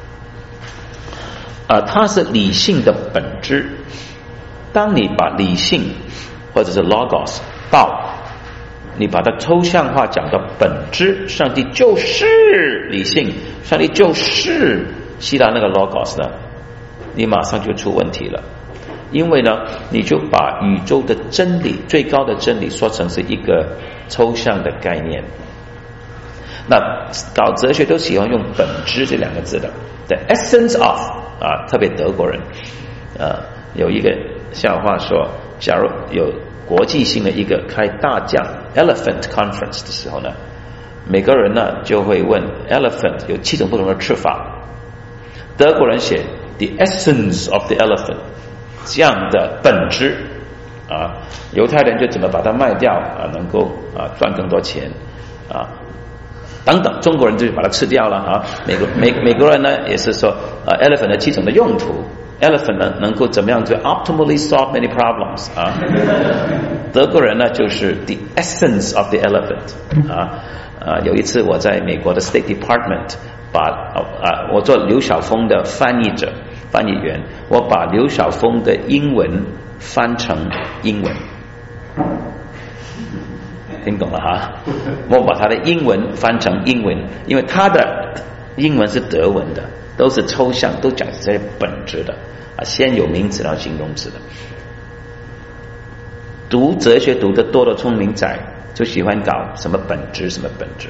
它是理性的本质。当你把理性或者是 logos 道，你把它抽象化讲到本质，上帝就是理性，上帝就是希腊那个 logos 呢，你马上就出问题了。因为呢，你就把宇宙的真理、最高的真理说成是一个抽象的概念。 那搞哲学都喜欢用本质这两个字的 ，the essence of 特别德国人，有一个笑话说，假如有国际性的一个开大奖 Elephant Conference 的时候呢，每个人呢就会问 Elephant 有7种不同的吃法，德国人写 the essence of the elephant 这样的本质犹太人就怎么把它卖掉能够赚更多钱等等，中国人就把它吃掉了美国人呢也是说elephant 的7种的用途。Elephant 呢能够怎么样就 optimally solve many problems 德国人呢就是 the essence of the elephant 有一次我在美国的 State Department 我做刘晓峰的翻译员，我把刘晓峰的英文翻成英文，听懂了我把他的英文翻成英文，因为他的英文是德文的，都是抽象，都讲这些本质的先有名词然后形容词的。读哲学读得多的聪明仔就喜欢搞什么本质什么本质。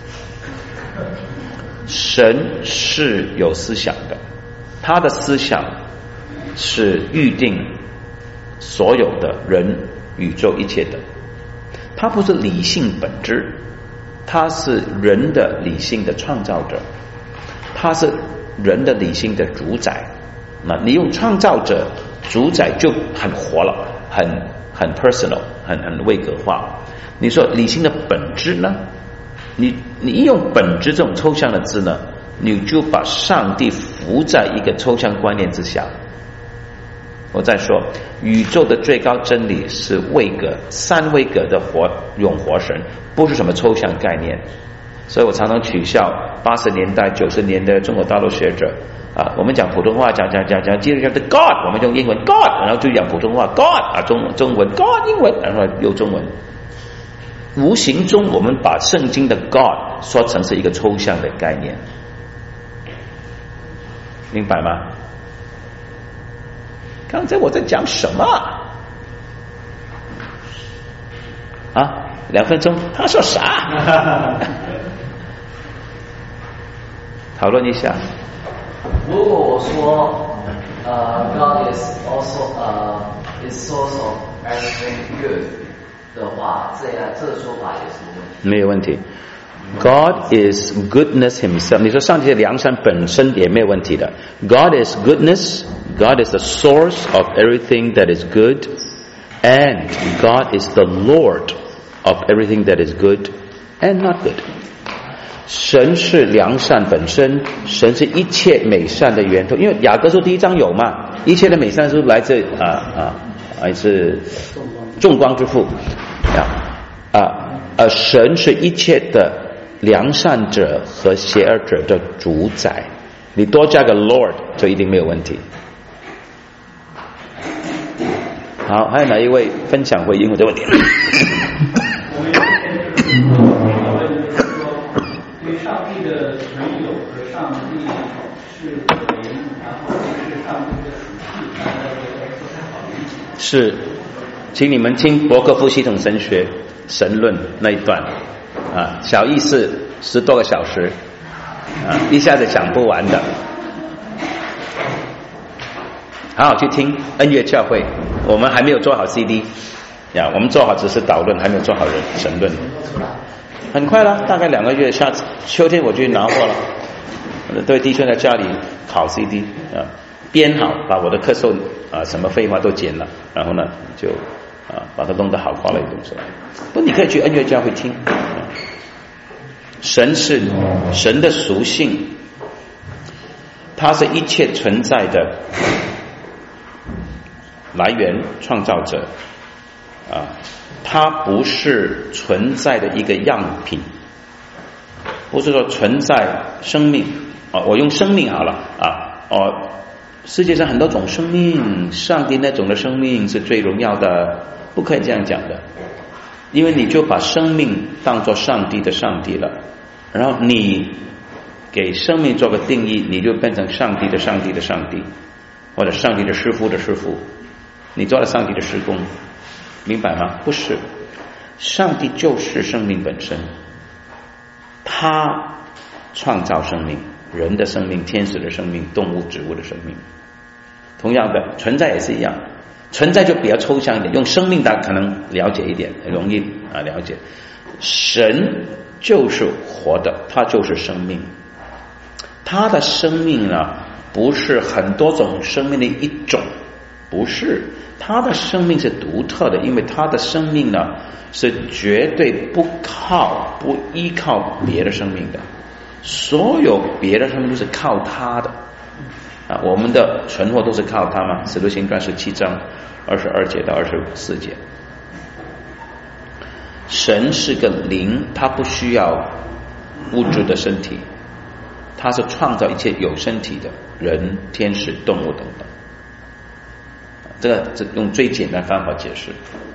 神是有思想的，他的思想是预定所有的人宇宙一切的，他不是理性本质，他是人的理性的创造者，他是人的理性的主宰。那你用创造者主宰就很活了，很 personal， 很位格化。你说理性的本质呢，你一用本质这种抽象的字呢，你就把上帝浮在一个抽象观念之下。我再说，宇宙的最高真理是位格，3位格的永活神，不是什么抽象概念。所以我常常取笑80年代90年代中国大陆学者我们讲普通话讲基督教的 God， 我们用英文 God， 然后就讲普通话 God 中文 God， 英文然后有中文，无形中我们把圣经的 God 说成是一个抽象的概念，明白吗？刚才我在讲什么2分钟他说啥讨论一下。 如果我说God is also is source of everything good 的话，这个说法有什么问题？ 没有问题。God is goodness himself， 你说上帝的良善本身也没有问题的。God is goodness， God is the source of everything that is good， and God is the Lord of everything that is good and not good。神是良善本身，神是一切美善的源头，因为雅各书第1章有嘛，一切的美善是来自还是众光之父神是一切的良善者和邪恶者的主宰，你多加个 Lord 就一定没有问题。好，还有哪一位分享回应我的问题？ 对上帝的存有和上帝是灵，然后是上帝的属性，大家觉得不太好理解。 是，请你们听伯克夫系统神学神论那一段小意思10多个小时一下子讲不完的，好好去听恩乐教会。我们还没有做好 CD 我们做好只是导论，还没有做好神论。很快了，大概2个月，下次秋天我就拿货了。对弟兄在家里拷 CD 编好，把我的咳嗽什么废话都剪了，然后呢就把它弄得好花了一东西来。不，你可以去恩乐教会听。神是神的属性，它是一切存在的来源，创造者它不是存在的一个样品，不是说存在生命我用生命好了世界上很多种生命，上帝那种的生命是最荣耀的，不可以这样讲的，因为你就把生命当作上帝的上帝了，然后你给生命做个定义，你就变成上帝的上帝的上帝，或者上帝的师傅的师傅，你做了上帝的施工，明白吗？不是，上帝就是生命本身， 他创造生命，人的生命、天使的生命、动物、植物的生命。同样的，存在也是一样，存在就比较抽象一点，用生命大家可能了解一点，容易了解。神就是活的，他就是生命。他的生命呢，不是很多种生命的一种，不是，他的生命是独特的，因为他的生命呢是绝对不依靠别的生命的，所有别的生命都是靠他的我们的存活都是靠他嘛，使徒行传17章22节到24节。神是个灵，他不需要物质的身体，他是创造一切有身体的人、天使、动物等等。这个用最简单方法解释。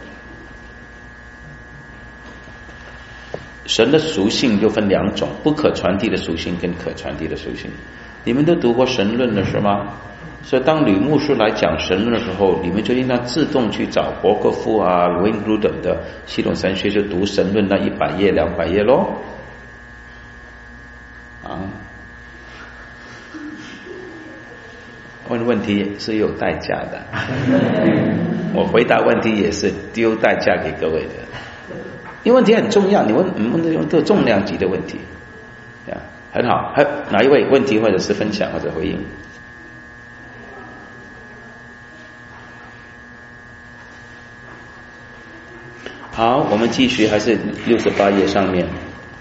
神的属性就分两种，不可传递的属性跟可传递的属性。你们都读过神论了是吗？所以当吕牧师来讲神论的时候，你们就应该自动去找伯克夫啊、维因鲁等的系统神学，就读神论那100页、200页咯。问题是有代价的，我回答问题也是丢代价给各位的，因为问题很重要，你问个重量级的问题，很好。还有哪一位问题或者是分享或者回应？好，我们继续，还是68页上面。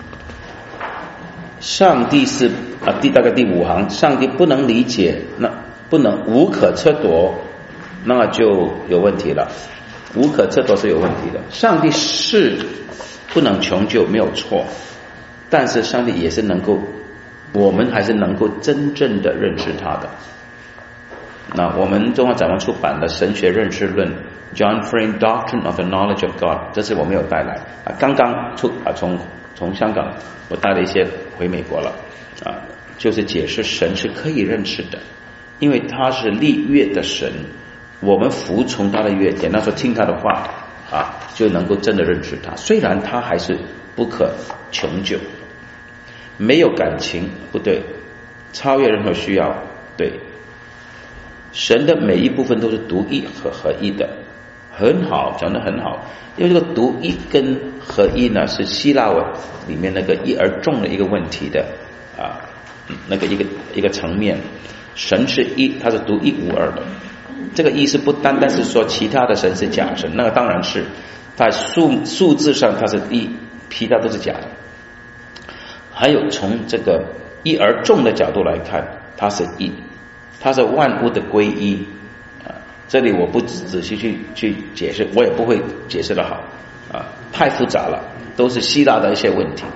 上帝是大概第5行，上帝不能理解，那不能无可测度，那就有问题了。无可测度是有问题的。上帝是不能穷究，没有错，但是上帝也是能够，我们还是能够真正的认识他的。那我们中华展望出版的神学认识论 John Frame Doctrine of the Knowledge of God， 这次我没有带来刚刚从香港我带了一些回美国了就是解释神是可以认识的，因为他是立约的神，我们服从他的约，简单说听他的话就能够真的认识他。虽然他还是不可穷究，没有感情不对，超越任何需要对，神的每一部分都是独一和合一的，很好，讲得很好。因为这个独一跟合一呢，是希腊文里面那个一而众的一个问题的那个一个层面。神是一，它是独一无二的。这个一是不单单是说其他的神是假神，那个当然是在数字上它是一，其他都是假的。还有从这个一而众的角度来看，它是一，它是万物的归一这里我不仔细去解释，我也不会解释得好太复杂了，都是希腊的一些问题。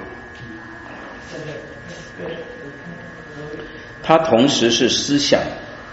它同时是思想。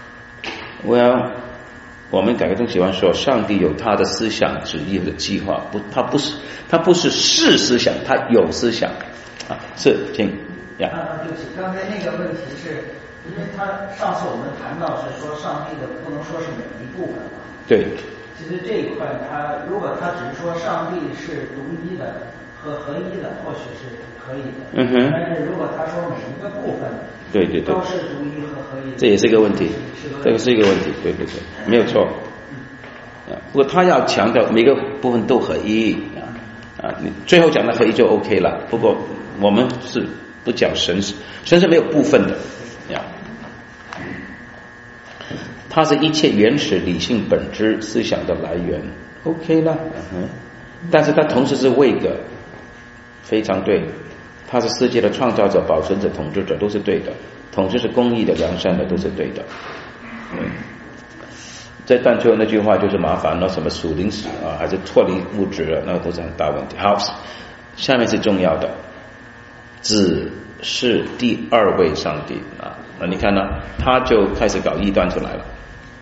我们改革中喜欢说上帝有他的思想、旨意和计划，他不是思想，他有思想是请对不起，刚才那个问题是因为上次我们谈到是说上帝的不能说是每一部分嘛。 对。 其实这一块如果他只是说上帝是独一的和合一的，或许是可以的。但是如果他说每一个部分对都是独一和合一的， 这也是一个问题，这个是一个问题，对，没有错。不过他要强调每个部分都合一你最后讲的合一就 OK 了。不过我们是不讲神是没有部分的它是一切原始理性本质思想的来源 OK 了但是它同时是位格，非常对，它是世界的创造者、保存者、统治者，都是对的。统治是公义的、良善的，都是对的。这段最后那句话就是麻烦了，什么属灵还是脱离物质了，那个都是很大问题。好，下面是重要的，子是第二位上帝那你看呢，他就开始搞异端出来了。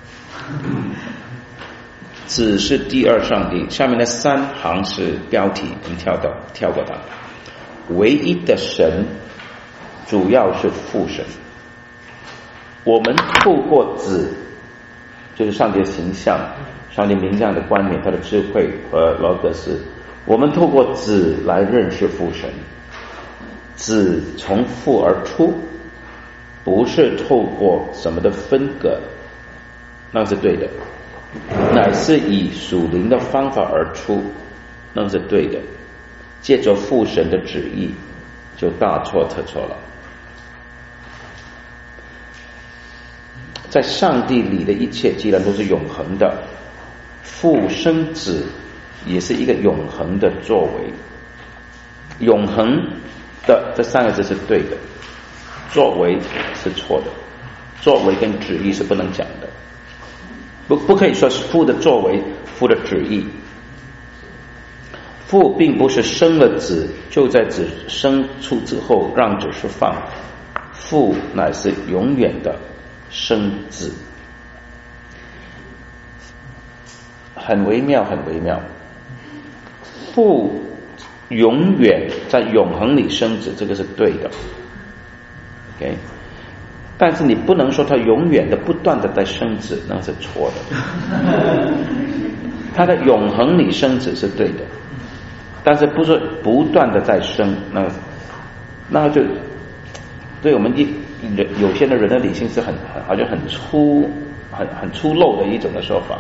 子是第二上帝，下面的3行是标题，我们跳过它。唯一的神主要是父神，我们透过子，就是上帝的形象、上帝名将的冠冕、他的智慧和劳格斯，我们透过子来认识父神。 子从父而出，不是透过什么的分隔，那是对的，乃是以属灵的方法而出，那是对的，借着父神的旨意就大错特错了。在上帝里的一切既然都是永恒的，父生子也是一个永恒的作为，永恒的这三个字是对的，作为是错的，作为跟旨意是不能讲的，不可以说是父的作为，父的旨意。父并不是生了子就在子生出之后让子释放，父乃是永远的生子，很微妙，很微妙。父永远在永恒里生子，这个是对的 ，OK。但是你不能说他永远的不断的在生子，那是错的。他的永恒里生子是对的，但是不是不断的在生，那就对我们有些的人的理性是好像很粗陋的一种的说法。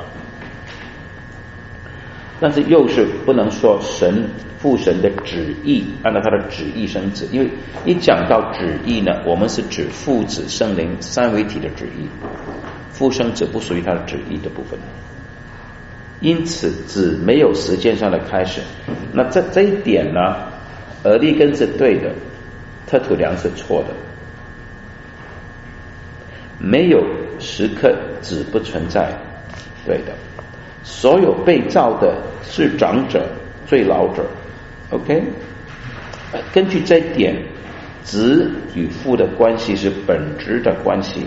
但是又是不能说父神的旨意按照他的旨意生子，因为一讲到旨意呢，我们是指父子圣灵三位一体的旨意，父生子不属于他的旨意的部分，因此子没有时间上的开始。那这一点呢，俄利根是对的，特土良是错的。没有时刻子不存在，对的。所有被造的是长者最老者 ，OK。根据这一点，子与父的关系是本质的关系。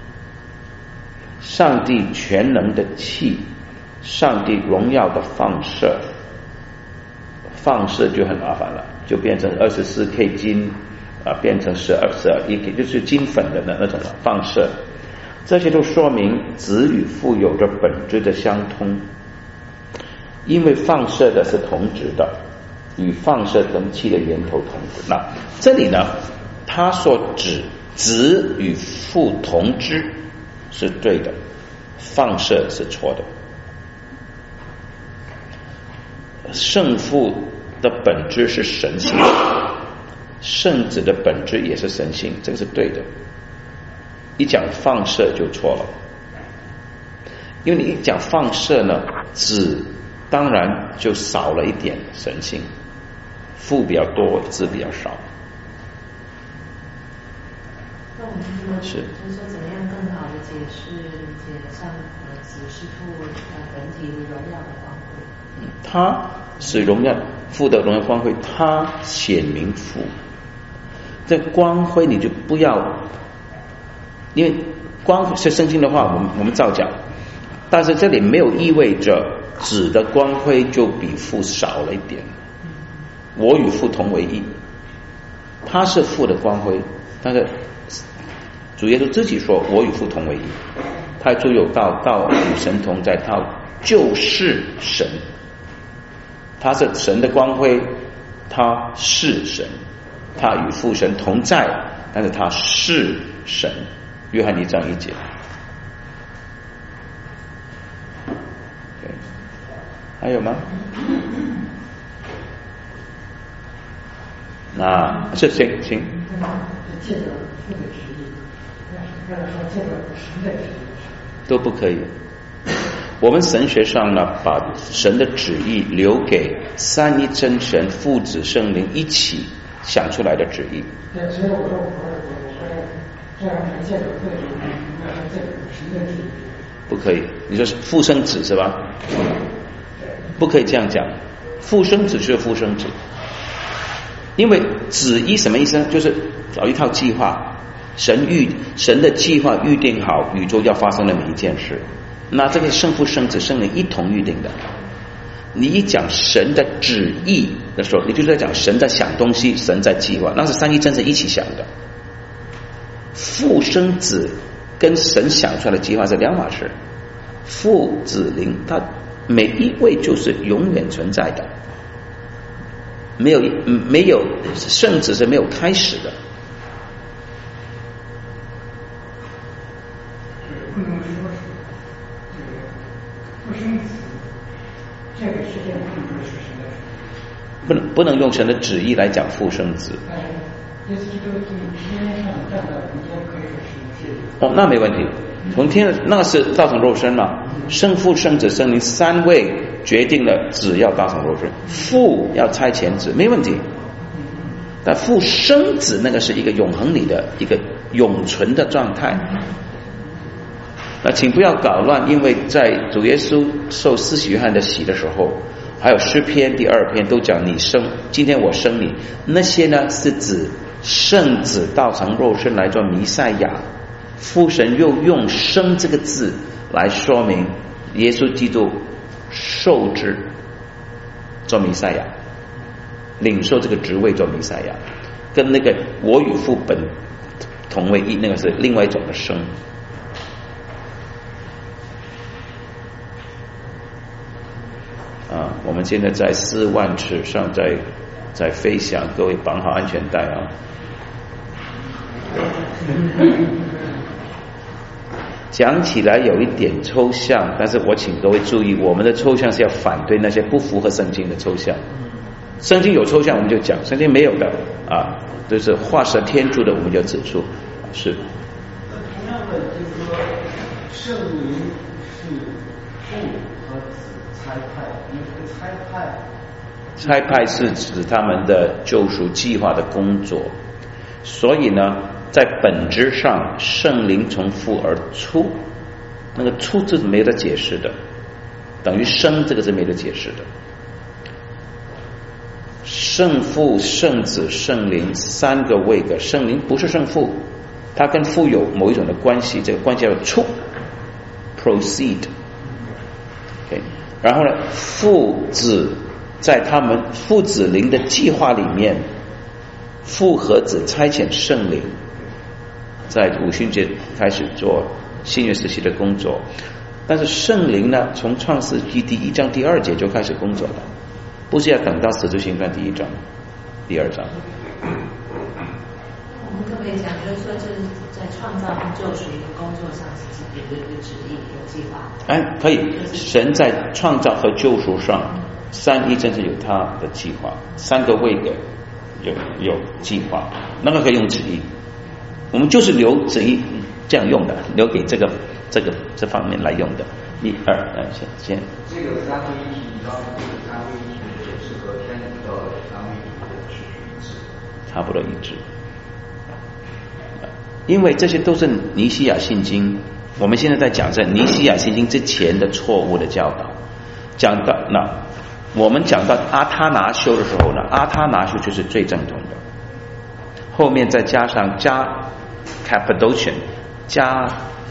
上帝全能的气，上帝荣耀的放射就很麻烦了，就变成24K 金变成12K，就是金粉的那种放射。这些都说明子与父有着本质的相通，因为放射的是同质的，与放射能气的源头同质。那这里呢，他说子与父同质是对的，放射是错的。圣父的本质是神性，圣子的本质也是神性，这个是对的。一讲放射就错了，因为你一讲放射呢，子当然就少了一点神性，父比较多，子比较少。 那我们就是说怎么样更好的解上子是父本体的荣耀的光辉？ 他是荣耀父的荣耀光辉，他显明父。这光辉你就不要。因为光是圣经的话，我们照讲，但是这里没有意味着子的光辉就比父少了一点。我与父同为一，他是父的光辉，但是主耶稣自己说我与父同为一，太初有道与神同在，他就是神，他是神的光辉，他是神，他与父神同在，但是他是神。约翰1章1节。还有吗？是请。 借着父的旨意，要是说借着神的旨意都不可以。我们神学上呢，把神的旨意留给三一真神、父子圣灵一起想出来的旨意。 对，所以我说这样是借着父的旨意，应该是借着神的旨意。 不可以，你说是父生子是吧？不可以这样讲，父生子就是父生子，因为旨意什么意思呢？就是找一套计划，神的计划预定好宇宙要发生的每一件事，那这个圣父圣子圣灵一同预定的。你一讲神的旨意的时候，你就是在讲神在想东西，神在计划，那是三一真神一起想的。父生子跟神想出来的计划是两码事，父子灵他每一位就是永远存在的。 没有圣子是没有开始的。 不能说是这个不生子，这个事件不能说是神的旨意， 不能用神的旨意来讲父生子。 但是耶稣基督从天上站到人间，可以说是借哦，那没问题。从天那是道成肉身嘛，圣父、圣子、圣灵三位决定了子要道成肉身，父要差遣子，没问题。但父生子那个是一个永恒里的一个永存的状态。那请不要搞乱，因为在主耶稣受施洗约翰的洗的时候，还有诗篇第2篇都讲你生，今天我生你，那些呢是指圣子道成肉身来做弥赛亚，父神又用生这个字来说明耶稣基督受之做弥赛亚，领受这个职位做弥赛亚，跟那个我与父本同为一，那个是另外一种的生。我们现在在4万尺上在飞翔，各位绑好安全带啊！讲起来有一点抽象，但是我请各位注意，我们的抽象是要反对那些不符合圣经的抽象。圣经有抽象我们就讲，圣经没有的就是画蛇添足的我们就指出是。 同样的就是说，圣灵是父和子差派，那这个差派是指他们的救赎计划的工作，所以呢，在本质上，圣灵从父而出，那个出字没得解释的，等于生这个是没得解释的。圣父、圣子、圣灵三个位格，圣灵不是圣父，它跟父有某一种的关系，这个关系叫出 proceed。Okay. 然后呢，父子在他们父子灵的计划里面，父和子差遣圣灵，在五旬节开始做新约时期的工作，但是圣灵呢，从创世纪第1章第2节就开始工作了，不是要等到使徒行传第1章、第2章。 我们可不可以讲，就是说，就是在创造和救赎的工作上，是有一个旨意、有计划。 可以，神在创造和救赎上，三一真是有他的计划，三个位格有计划，那个可以用旨意。我们就是留旨意这样用的，留给这方面来用的。1、2，先。 这个三位一体，你知道这个三位一体的解释和天主教的三位一体的是一致， 差不多一致。因为这些都是尼西亚信经，我们现在在讲在尼西亚信经之前的错误的教导。我们讲到阿他拿修的时候呢，阿他拿修就是最正统的，后面再加上Cappadocian 加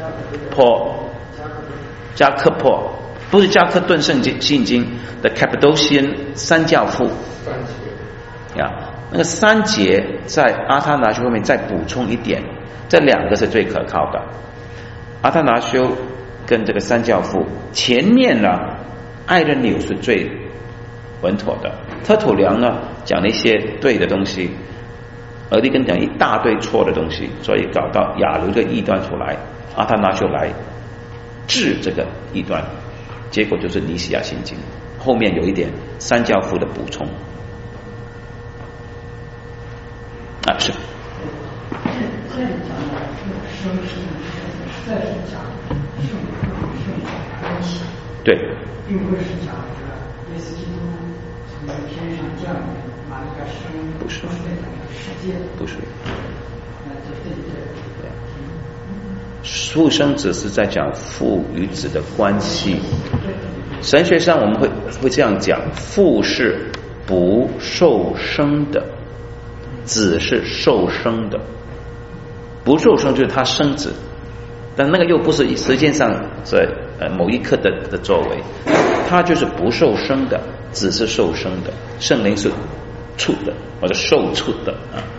克珀，不是加克顿信经的 Cappadocian 三教父那个3节在阿他拿修后面再补充一点，这2个是最可靠的。阿他拿修跟这个三教父前面呢，爱人纽是最稳妥的，特土良呢讲了一些对的东西，俄狄根讲一大堆错的东西，所以搞到亚流的异端出来，阿他拿修来治这个异端，结果就是尼西亚信经后面有一点三教父的补充是。 这里讲的生实在是讲圣父与圣子的关系， 对， 并不是讲这个耶稣基督从天上降临，把一个生不是在整个世界， 不是。 对。 父生子是在讲父与子的关系。神学上我们会这样讲，父是不受生的，子是受生的。不受生就是他生子，但那个又不是时间上在某一刻的作为，他就是不受生的，子是受生的，圣灵是出的或者受出的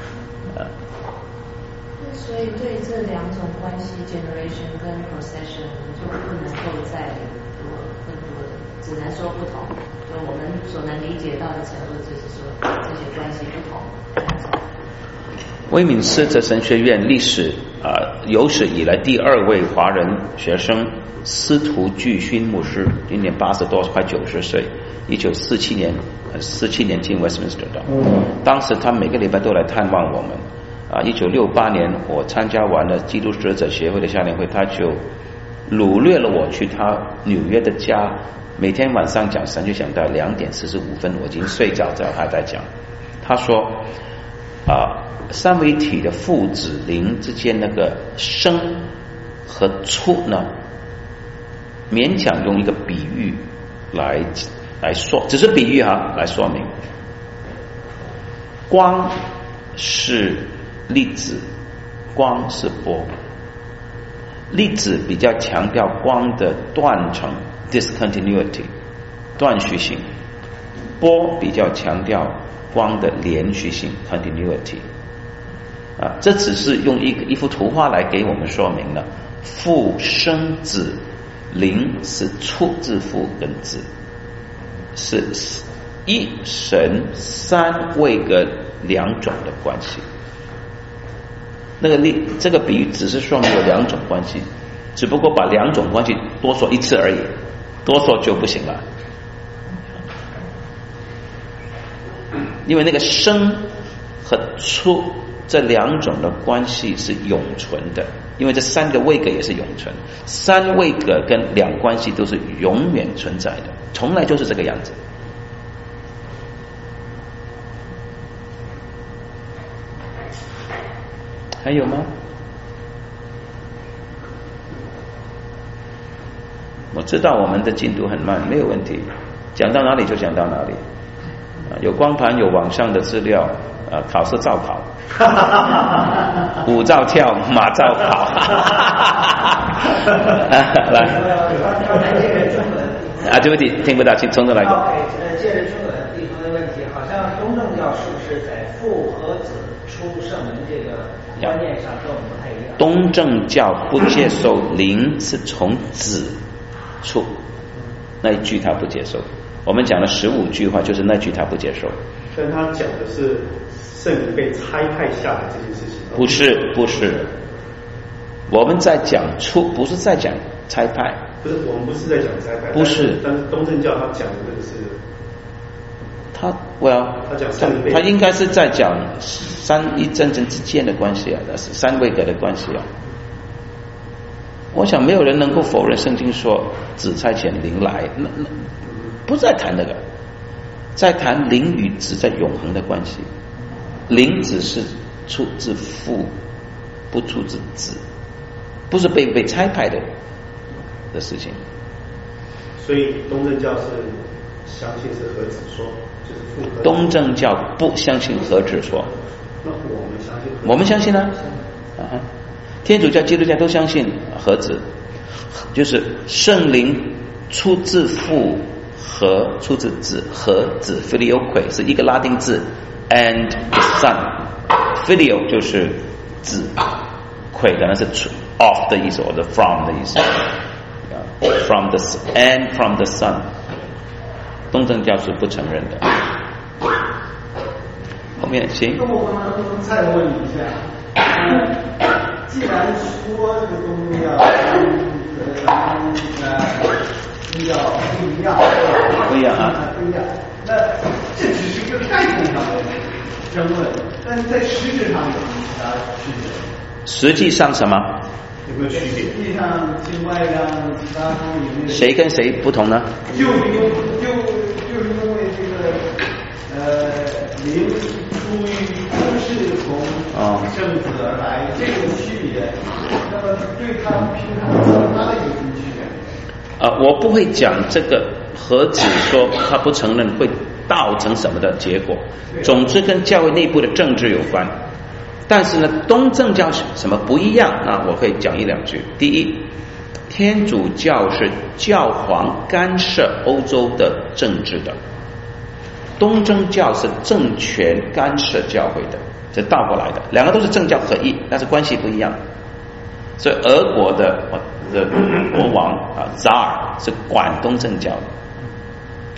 所以对这2种关系 generation 跟 procession 就不能够再多更多的只能说不同，就我们所能理解到的程度，就是说这些关系不同。 威敏斯特神学院历史有史以来第2位华人学生司徒巨勋牧师，今年80多，快90岁，1947年进 Westminster 的。当时他每个礼拜都来探望我们。1968年我参加完了基督使者协会的夏令会，他就掳掠了我去他纽约的家，每天晚上讲神就讲到2点45分，我已经睡着着，他在讲。他说三位一体的父子灵之间那个生和出呢，勉强用一个比喻来说，只是比喻来说明。光是粒子，光是波。粒子比较强调光的断层 discontinuity 断续性，波比较强调光的连续性 continuity。这只是用一幅图画来给我们说明了，父生子，灵是出自父跟子，是一神三位格2种的关系。这个比喻只是说明有2种关系，只不过把2种关系多说1次而已，多说就不行了。因为那个生和出这2种的关系是永存的，因为这3个位格也是永存，3位格跟2关系都是永远存在的，从来就是这个样子。还有吗？我知道我们的进度很慢，没有问题，讲到哪里就讲到哪里。有光盘，有网上的资料，考试照考，舞照跳，马照跑。来，对不起，听不到，请从头来过。 借着中文地方的问题，好像东正教是不是在父和子出圣门这个观念上跟我们不太一样？ 东正教不接受灵是从子出，那一句他不接受。我们讲了15句话，就是那句他不接受。 但他讲的是圣灵被差派下来这件事情。 不是，我们在讲出，不是在讲差派。 不是，我们不是在讲差派。 不是， 但是东正教他讲的这个是。他讲圣灵被， 他应该是在讲三一真正之间的关系那是3位格的关系我想没有人能够否认圣经说子差遣灵来，那不是在谈那个，在谈灵与子在永恒的关系。灵只是出自父，不出自子，不是被差派的事情。 所以东正教是相信是和子说，就是父和子。 东正教不相信和子说。 那我们相信？ 我们相信啊。天主教、基督教都相信和子，就是圣灵出自父和出自子，和子 filioque 是一个拉丁字 ，and the son filio 就是子，que 可能是 of 的意思，或者 from 的意思。From the and from the son， 东正教是不承认的。后面行。 那我刚再问一下，既然说这个东正教跟咱们宗教不一样， 不一样啊， 不一样，那这只是一个概念上的争论，但是在实质上有什么其他区别？ 实际上什么？ 有没有区别？ 实际上，境外让其他方面有没有？ 谁跟谁不同呢？ 就是因为这个灵出于不是从圣子而来，这种区别，那么对他平常其他的有什么区别？ 我不会讲这个和子说他不承认会造成什么的结果，总之跟教会内部的政治有关。但是呢，东正教什么不一样？那我可以讲1-2句。第一，天主教是教皇干涉欧洲的政治的，东正教是政权干涉教会的，这倒过来的，两个都是政教合一，但是关系不一样。所以俄国的国王Tsar 是管东正教的，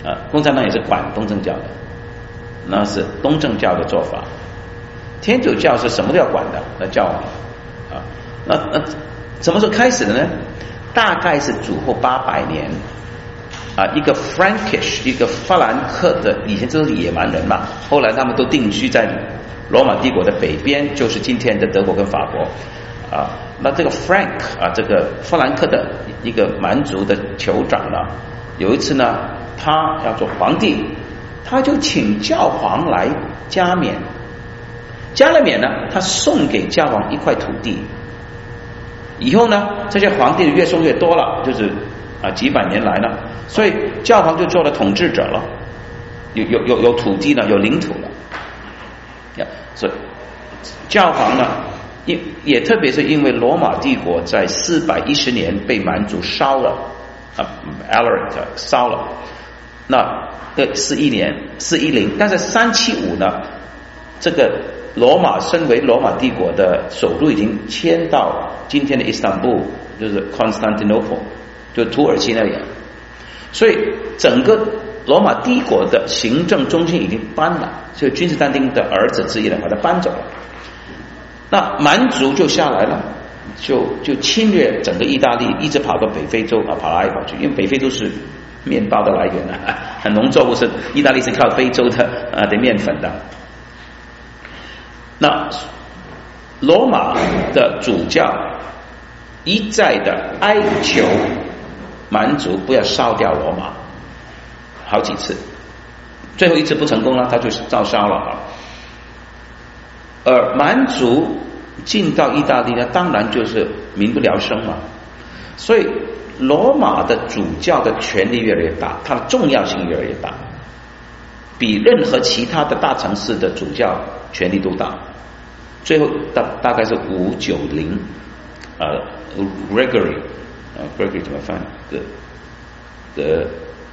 共产党也是管东正教的，那是东正教的做法。天主教是什么都要管的，那教皇那什么时候开始的呢？大概是主后800年一个 Frankish 一个法兰克的，以前都是野蛮人嘛，后来他们都定居在罗马帝国的北边，就是今天的德国跟法国那这个 Frank 这个法兰克的一个蛮族的酋长呢，有一次呢，他要做皇帝，他就请教皇来加冕，加了冕呢，他送给教皇一块土地。以后呢，这些皇帝越送越多了，就是几百年来呢，所以教皇就做了统治者了，有土地了，有领土了。所以教皇呢，也特别是因为罗马帝国在410年被蛮族烧了Alaric 烧了，那410，但是375呢，这个罗马身为罗马帝国的首都已经迁到今天的伊斯坦布，就是 Constantinople， 就土耳其那里，所以整个罗马帝国的行政中心已经搬了，所以君士坦丁的儿子之一呢把他搬走了，那蛮族就下来了，就侵略整个意大利，一直跑到北非洲跑来跑去，因为北非洲是面包的来源很农作物是意大利是靠非洲的面粉的。那罗马的主教一再的哀求蛮族不要烧掉罗马，好几次，最后一次不成功了，他就照烧了。而蛮族进到意大利呢，当然就是民不聊生嘛，所以罗马的主教的权力越来越大，它的重要性越来越大，比任何其他的大城市的主教权力都大。最后大概是590Gregory 怎么翻的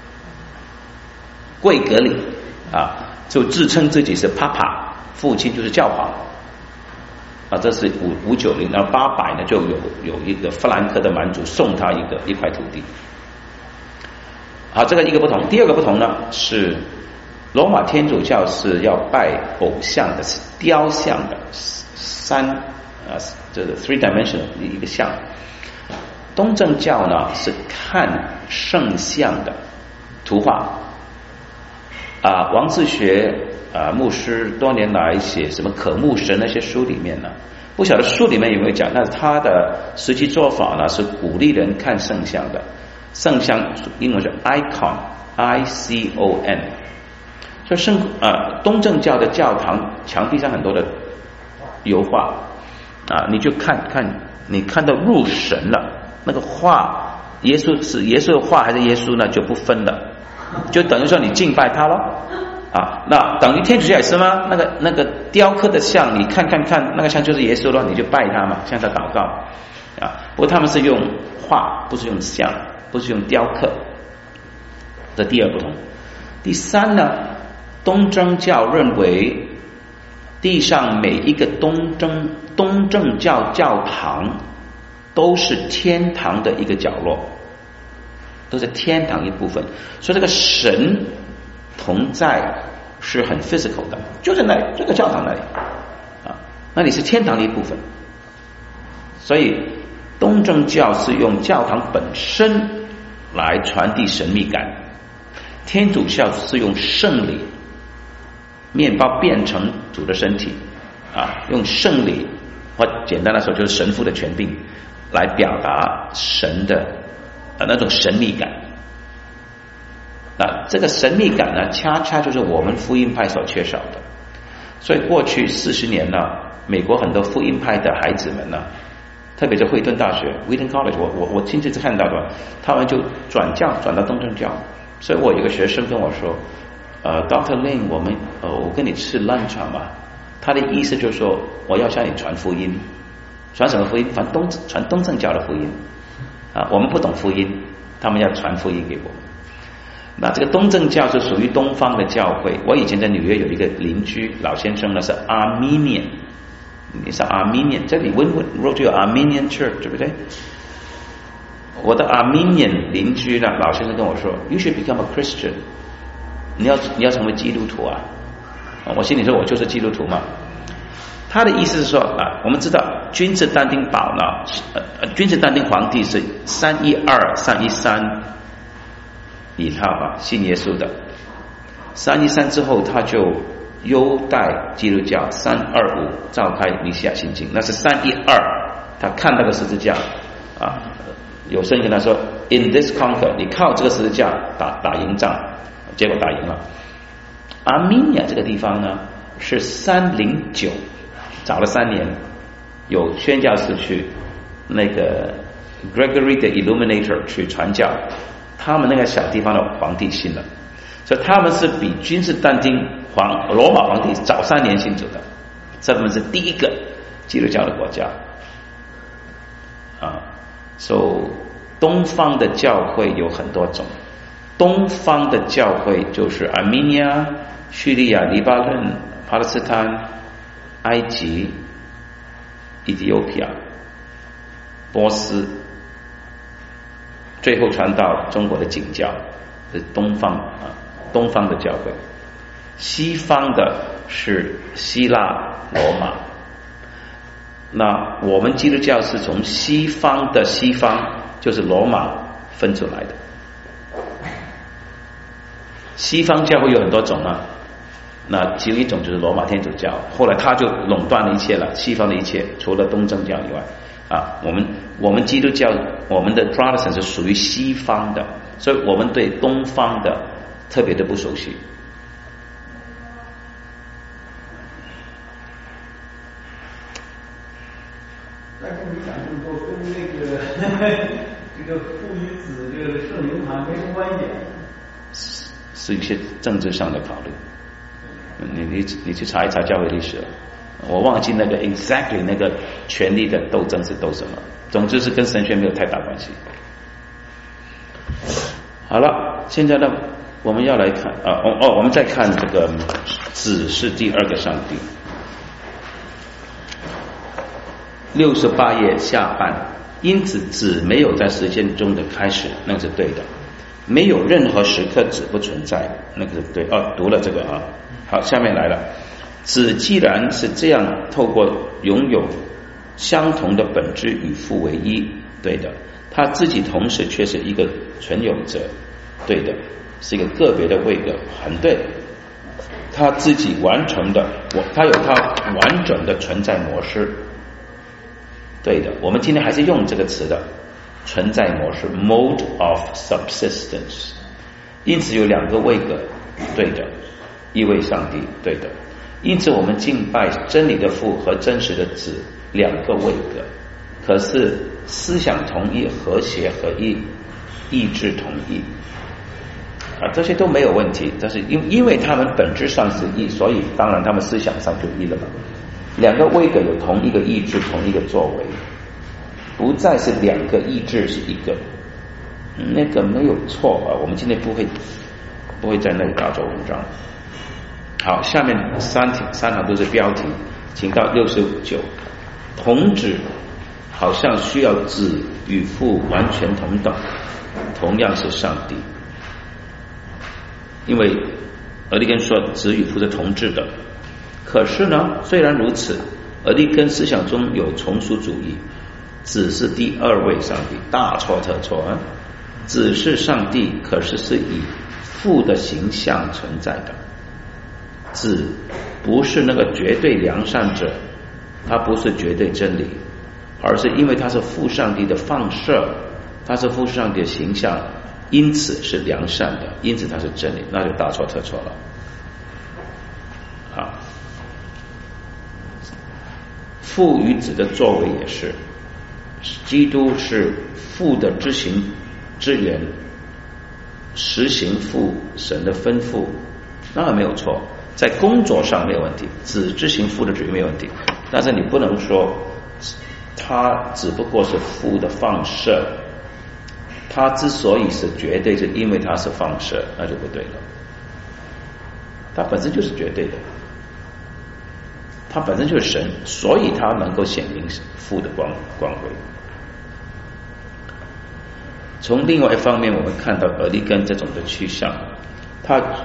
贵格里就自称自己是 Papa， 父亲就是教皇这是590，然后800呢就有一个弗兰克的蛮族送他一块土地。好，这个一个不同。第二个不同呢是罗马天主教是要拜偶像的，是雕像的这个 3 dimensional 一个像。东正教呢是看圣像的图画王自学牧师多年来写什么渴慕神那些书里面呢，不晓得书里面有没有讲，但是他的实际做法呢是鼓励人看圣像的。圣像英文是 icon ICON， 所以东正教的教堂墙壁上很多的油画你就看你看到入神了，那个画耶稣是耶稣的画还是耶稣呢就不分了，就等于说你敬拜他咯那等于天主教也是吗？那个雕刻的像你看那个像就是耶稣咯，你就拜他嘛，向他祷告不过他们是用画，不是用像，不是用雕刻。这第二不同。第三呢，东正教认为地上每一个东正教教堂都是天堂的一个角落，都是天堂一部分，所以这个神同在是很 physical 的，就在那里，这个教堂那里那里是天堂的一部分。所以东正教是用教堂本身来传递神秘感，天主教是用圣礼，面包变成主的身体用圣礼，或简单来说就是神父的权柄来表达神的那种神秘感。那这个神秘感呢，恰恰就是我们福音派所缺少的。所以过去40年呢，美国很多福音派的孩子们呢，特别是惠顿大学 Wheaton College， 我亲自看到的，他们就转到东正教。所以我有个学生跟我说Dr. Lin， 我跟你吃 lunch 嘛，他的意思就是说我要向你传福音。传什么福音？传东正教的福音我们不懂福音，他们要传福音给我们。那这个东正教是属于东方的教会。我以前在纽约有一个邻居老先生呢是 Armenian， 你是 Armenian， 这里问就有 Armenian Church， 对不对？我的 Armenian 邻居呢老先生跟我说 You should become a Christian， 你要成为基督徒啊！我心里说我就是基督徒嘛。他的意思是说啊，我们知道君士坦丁堡呢，君士坦丁皇帝是312、313以他吧信耶稣的，313之后他就优待基督教，325召开尼西亚信经，那是312，他看那个十字架啊，有圣人跟他说 ，In this conquer， 你靠这个十字架打赢仗，结果打赢了。阿米尼亚这个地方呢是309，找了3年，有宣教士去那个 Gregory the Illuminator 去传教，他们那个小地方的皇帝信了，所以他们是比君士坦丁罗马皇帝早3年信主的，所以他们是第一个基督教的国家啊。所以东方的教会有很多种，东方的教会就是阿米尼亚、叙利亚、黎巴嫩、巴勒斯坦、埃及、Ethiopia、波斯，最后传到中国的景教，是东方的教会。西方的是希腊、罗马。那我们基督教是从西方的西方，就是罗马分出来的。西方教会有很多种啊，那其中一种就是罗马天主教，后来他就垄断了一切了，西方的一切，除了东正教以外啊。我们基督教，我们的 Protestant 是属于西方的，所以我们对东方的特别的不熟悉。 但是你讲这么多，跟那个这个父与子这个圣灵堂没什么关系。 是一些政治上的考虑。你去查一查教会历史了，我忘记那个 exactly 那个权力的斗争是斗什么，总之是跟神学没有太大关系。好了，现在呢，我们要来看我们再看这个子是第二个上帝。68页下半，因此子没有在时间中的开始，那个是对的，没有任何时刻子不存在，那个是对。读了这个啊，好，下面来了。子既然是这样透过拥有相同的本质与父为一，对的，他自己同时却是一个存有者，对的，是一个个别的位格，很对。他自己完成的，他有他完整的存在模式，对的，我们今天还是用这个词的存在模式 mode of subsistence， 因此有2个位格，对的，一位上帝，对的，因此我们敬拜真理的父和真实的子2个位格，可是思想同一，和谐合一，意志同一这些都没有问题。但是因为他们本质上是一，所以当然他们思想上就一了嘛。2个位格有同一个意志，同一个作为，不再是2个意志是一个，那个没有错我们今天不会在那里打做文章。好，下面三行都是标题，请到69。同指好像需要子与父完全同等，同样是上帝，因为俄利根说子与父是同质的。可是呢，虽然如此，俄利根思想中有从属主义，子是第2位上帝，大错特错子是上帝，可是是以父的形象存在的。子不是那个绝对良善者，他不是绝对真理，而是因为他是父上帝的放射，他是父上帝的形象，因此是良善的，因此他是真理，那就大错特错了。好，父与子的作为也是，基督是父的知行之源，实行父神的吩咐，那没有错，在工作上没有问题，子执行父的旨意没有问题，但是你不能说他只不过是父的放射，他之所以是绝对，是因为他是放射，那就不对了。他本身就是绝对的，他本身就是神，所以他能够显明父的光辉。从另外一方面，我们看到俄利根这种的趋向，他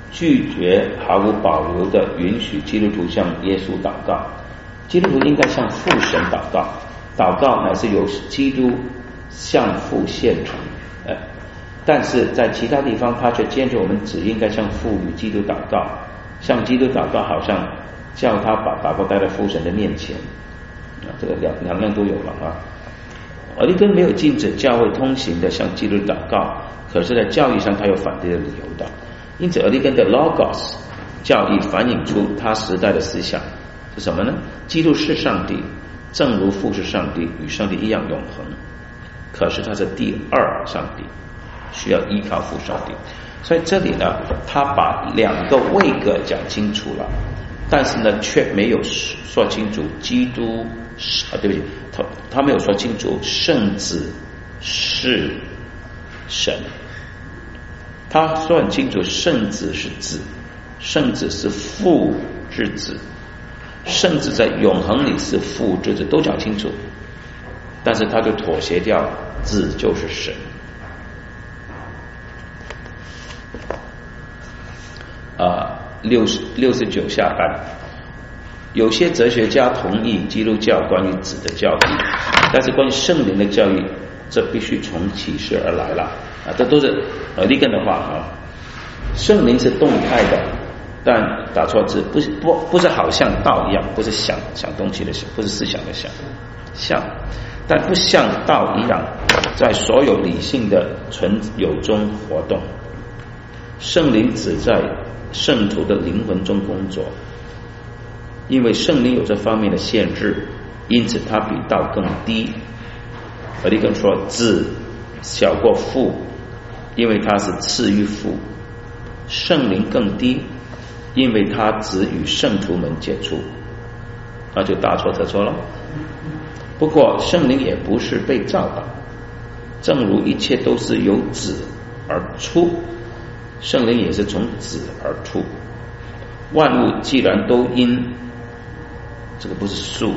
拒绝毫无保留的允许基督徒向耶稣祷告。基督徒应该向父神祷告，祷告乃是由基督向父献成。但是在其他地方他却坚持我们只应该向父与基督祷告，向基督祷告好像叫他把祷告带到父神的面前，这个两样都有了啊。俄利根没有禁止教会通行的向基督祷告，可是在教义上他有反对的理由的，因此俄利根的 Logos 教义反映出他时代的思想是什么呢？基督是上帝，正如父是上帝，与上帝一样永恒，可是他是第二上帝，需要依靠父上帝。所以这里呢，他把两个位格讲清楚了，但是呢却没有说清楚基督对不起，他没有说清楚圣子是神。他说很清楚圣子是子，圣子是父之子，圣子在永恒里是父之子，都讲清楚，但是他就妥协掉子就是神。69下半，有些哲学家同意基督教关于子的教义，但是关于圣灵的教义，这必须从启示而来了啊！这都是俄利根的话啊。圣灵是动态的，但打错字，不是好像道一样，不是想东西的想，不是思想的想，但不像道一样，在所有理性的存有中活动。圣灵只在圣徒的灵魂中工作，因为圣灵有这方面的限制，因此它比道更低。俄利根说子小过父，因为它是次于父。圣灵更低，因为它只与圣徒们接触，那就大错特错了。不过圣灵也不是被造的，正如一切都是由子而出，圣灵也是从子而出。万物既然都因，这个不是数，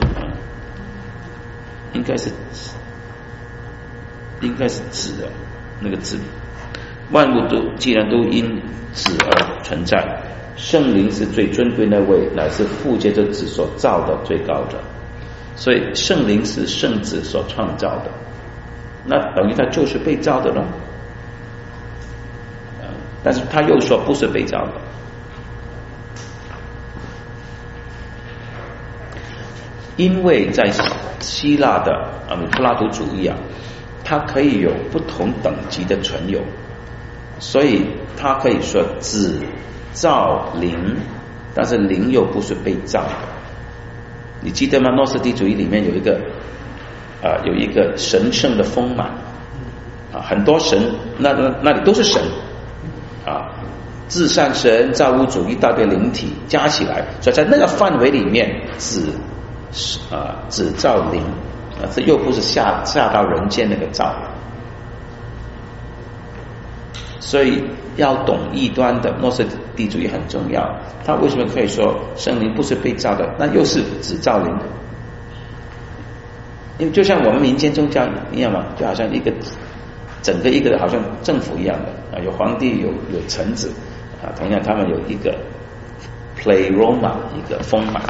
应该是子的那个字。万物既然都因子而存在，圣灵是最尊贵那位，乃是父借着子所造的最高者。所以圣灵是圣子所创造的，那等于他就是被造的了。但是他又说不是被造的，因为在希腊的柏拉图主义啊，它可以有不同等级的存有，所以他可以说子造灵，但是灵又不是被造的。你记得吗？诺斯底主义里面有一个神圣的丰满啊，很多神那里都是神啊，至善神、造物主一大堆灵体加起来，所以在那个范围里面，子造灵啊，这又不是下到人间那个造。所以要懂异端的诺斯底主义很重要。他为什么可以说圣灵不是被造的，那又是只造灵的？因为就像我们民间宗教一样嘛，就好像整个一个好像政府一样的啊，有皇帝有臣子啊，同样他们有一个 pleroma 一个丰满。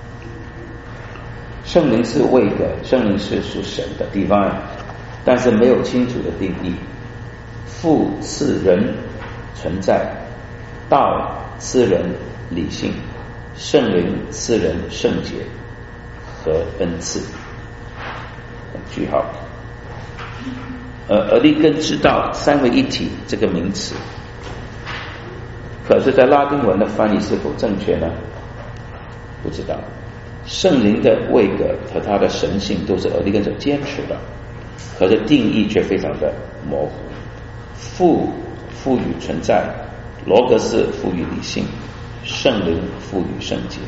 圣灵是位格，圣灵是属神的 divine， 但是没有清楚的定义。父赐人存在，道赐人理性，圣灵赐人圣洁和恩赐。句号。俄利根知道三位一体这个名词，可是在拉丁文的翻译是否正确呢？不知道。圣灵的位格和他的神性都是俄利根所坚持的，可是定义却非常的模糊。父赋予存在，罗格斯赋予理性，圣灵赋予圣洁。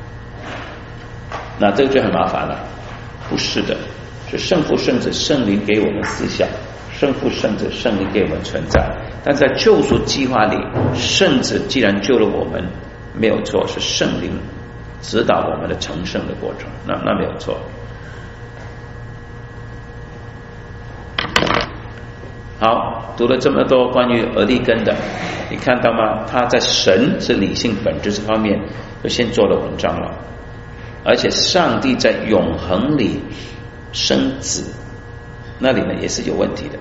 那这个就很麻烦了。不是的，是圣父圣子圣灵给我们思想，圣父圣子圣灵给我们存在。但在救赎计划里，圣子既然救了我们，没有错，是圣灵指导我们的成圣的过程，那没有错。 好，读了这么多关于俄利根的，你看到吗？他在神是理性本质这方面就先做了文章了，而且上帝在永恒里生子，那里呢也是有问题的，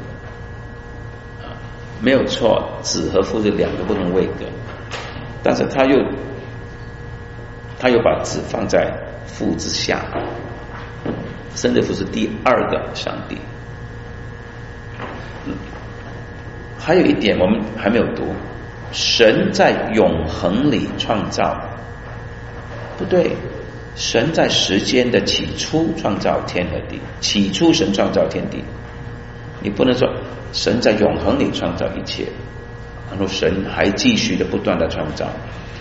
没有错，子和父是两个不同位格，但是他又把子放在父之下，甚至父是第二个上帝。还有一点我们还没有读，神在永恒里创造，不对，神在时间的起初创造天和地，起初神创造天地，你不能说神在永恒里创造一切，然后神还继续的不断的创造。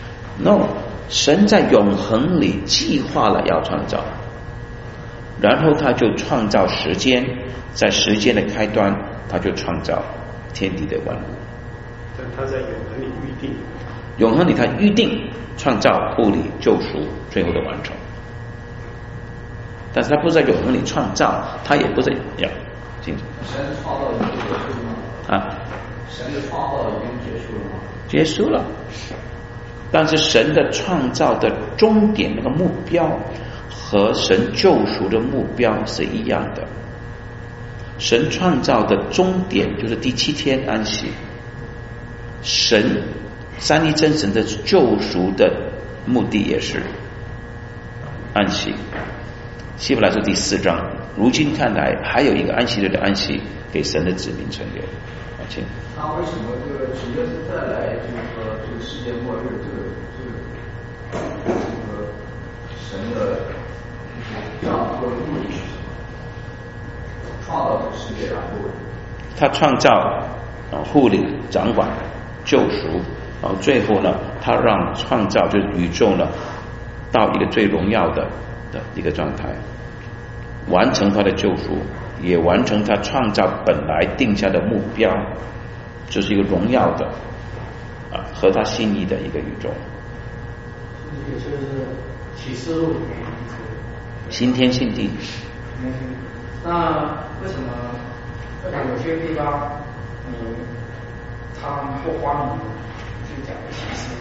No， 神在永恒里计划了要创造，然后他就创造时间，在时间的开端他就创造天地的万物。 但他在永恒里预定， 永恒里他预定创造、护理、救赎，最后的完成。但是他不在永恒里创造，他也不在清楚。 神创造已经结束了吗？ 啊？ 神的创造已经结束了吗？ 结束了。但是神的创造的终点那个目标和神救赎的目标是一样的。神创造的终点就是第7天安息，神三一真神的救赎的目的也是安息。希伯来书第4章，如今看来还有一个安息日的安息给神的子民存留。好，请。 那为什么这个主耶稣再来，就是说这个世界末日，这个神的这样做的目的是什么？创造这个世界，然后他创造护理、掌管、救赎，然后最后呢，他让创造就是宇宙呢到一个最荣耀的一个状态，完成他的救赎，也完成他创造本来定下的目标，就是一个荣耀的合他心意的一个宇宙。 也就是启示录里面新天新地。 那为什么有些地方他们不欢迎去讲启示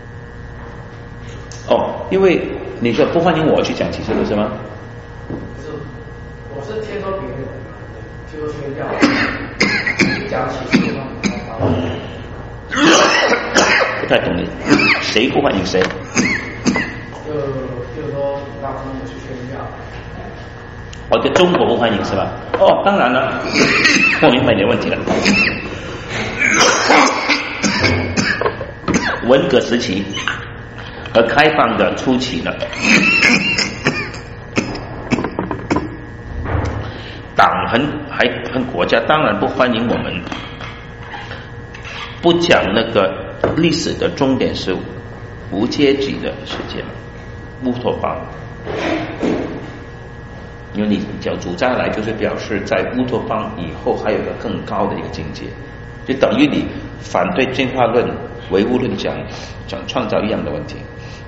录？ 哦，因为你说不欢迎我去讲启示录是吗？ 不是，我是听说别人就是宣教讲启示录不太懂你，谁不欢迎谁？ 就是说让中国去宣教。 我对中国不欢迎是吧？哦，当然了，我明白你的问题了。文革时期和开放的初期呢，党和国家当然不欢迎我们不讲那个历史的终点是无阶级的世界嘛，乌托邦。因为你讲主再来，就是表示在乌托邦以后还有个更高的一个境界，就等于你反对进化论、唯物论讲创造一样的问题。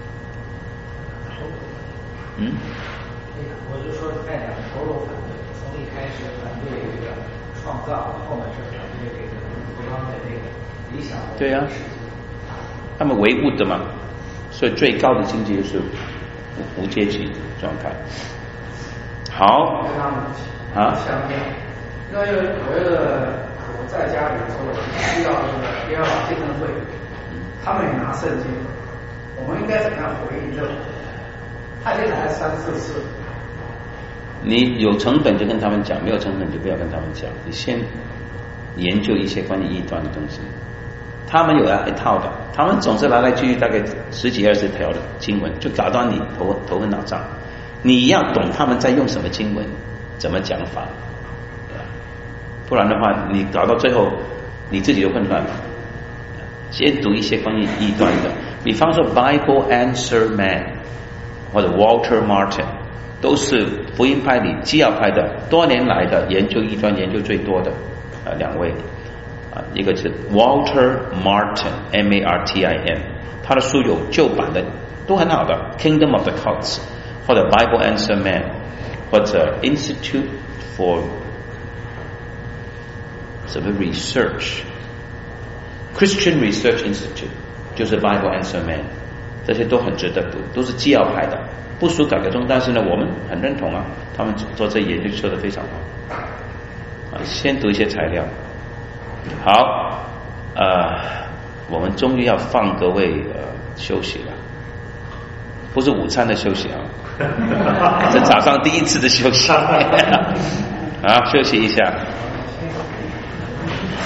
我是说在两头都反对，从一开始反对这个创造，后面是反对这个乌托邦的这个理想。 对呀，他们唯物的嘛，所以最高的境界就是无阶级状态。好，啊， 因为所谓的我在家里的时候遇到这个耶和华见证会，他们也拿圣经，我们应该怎么样回应这个？他已经来了3、4次。 你有成本就跟他们讲，没有成本就不要跟他们讲。你先研究一些关于异端的东西，他们有一套的，他们总是来来去去大概10几20条的经文，就搞到你头昏脑胀。你要懂他们在用什么经文，怎么讲法，不然的话，你搞到最后你自己就混乱了。先读一些关于异端的，比方说 Bible Answer Man 或者 Walter Martin， 都是福音派里基要派的多年来的研究异端研究最多的2位，一个是 Walter Martin Martin， 他的书有旧版的都很好的 Kingdom of the Cults，或者 Bible Answer Man， 或者 Institute for 什么 research Christian Research Institute 就是 Bible Answer Man， 这些都很值得读，都是纪要派的，不属改革宗，但是呢我们很认同啊，他们做这研究做得非常好啊。先读一些材料。好，我们终于要放各位休息了，不是午餐的休息啊，是早上第一次的休息。好，休息一下。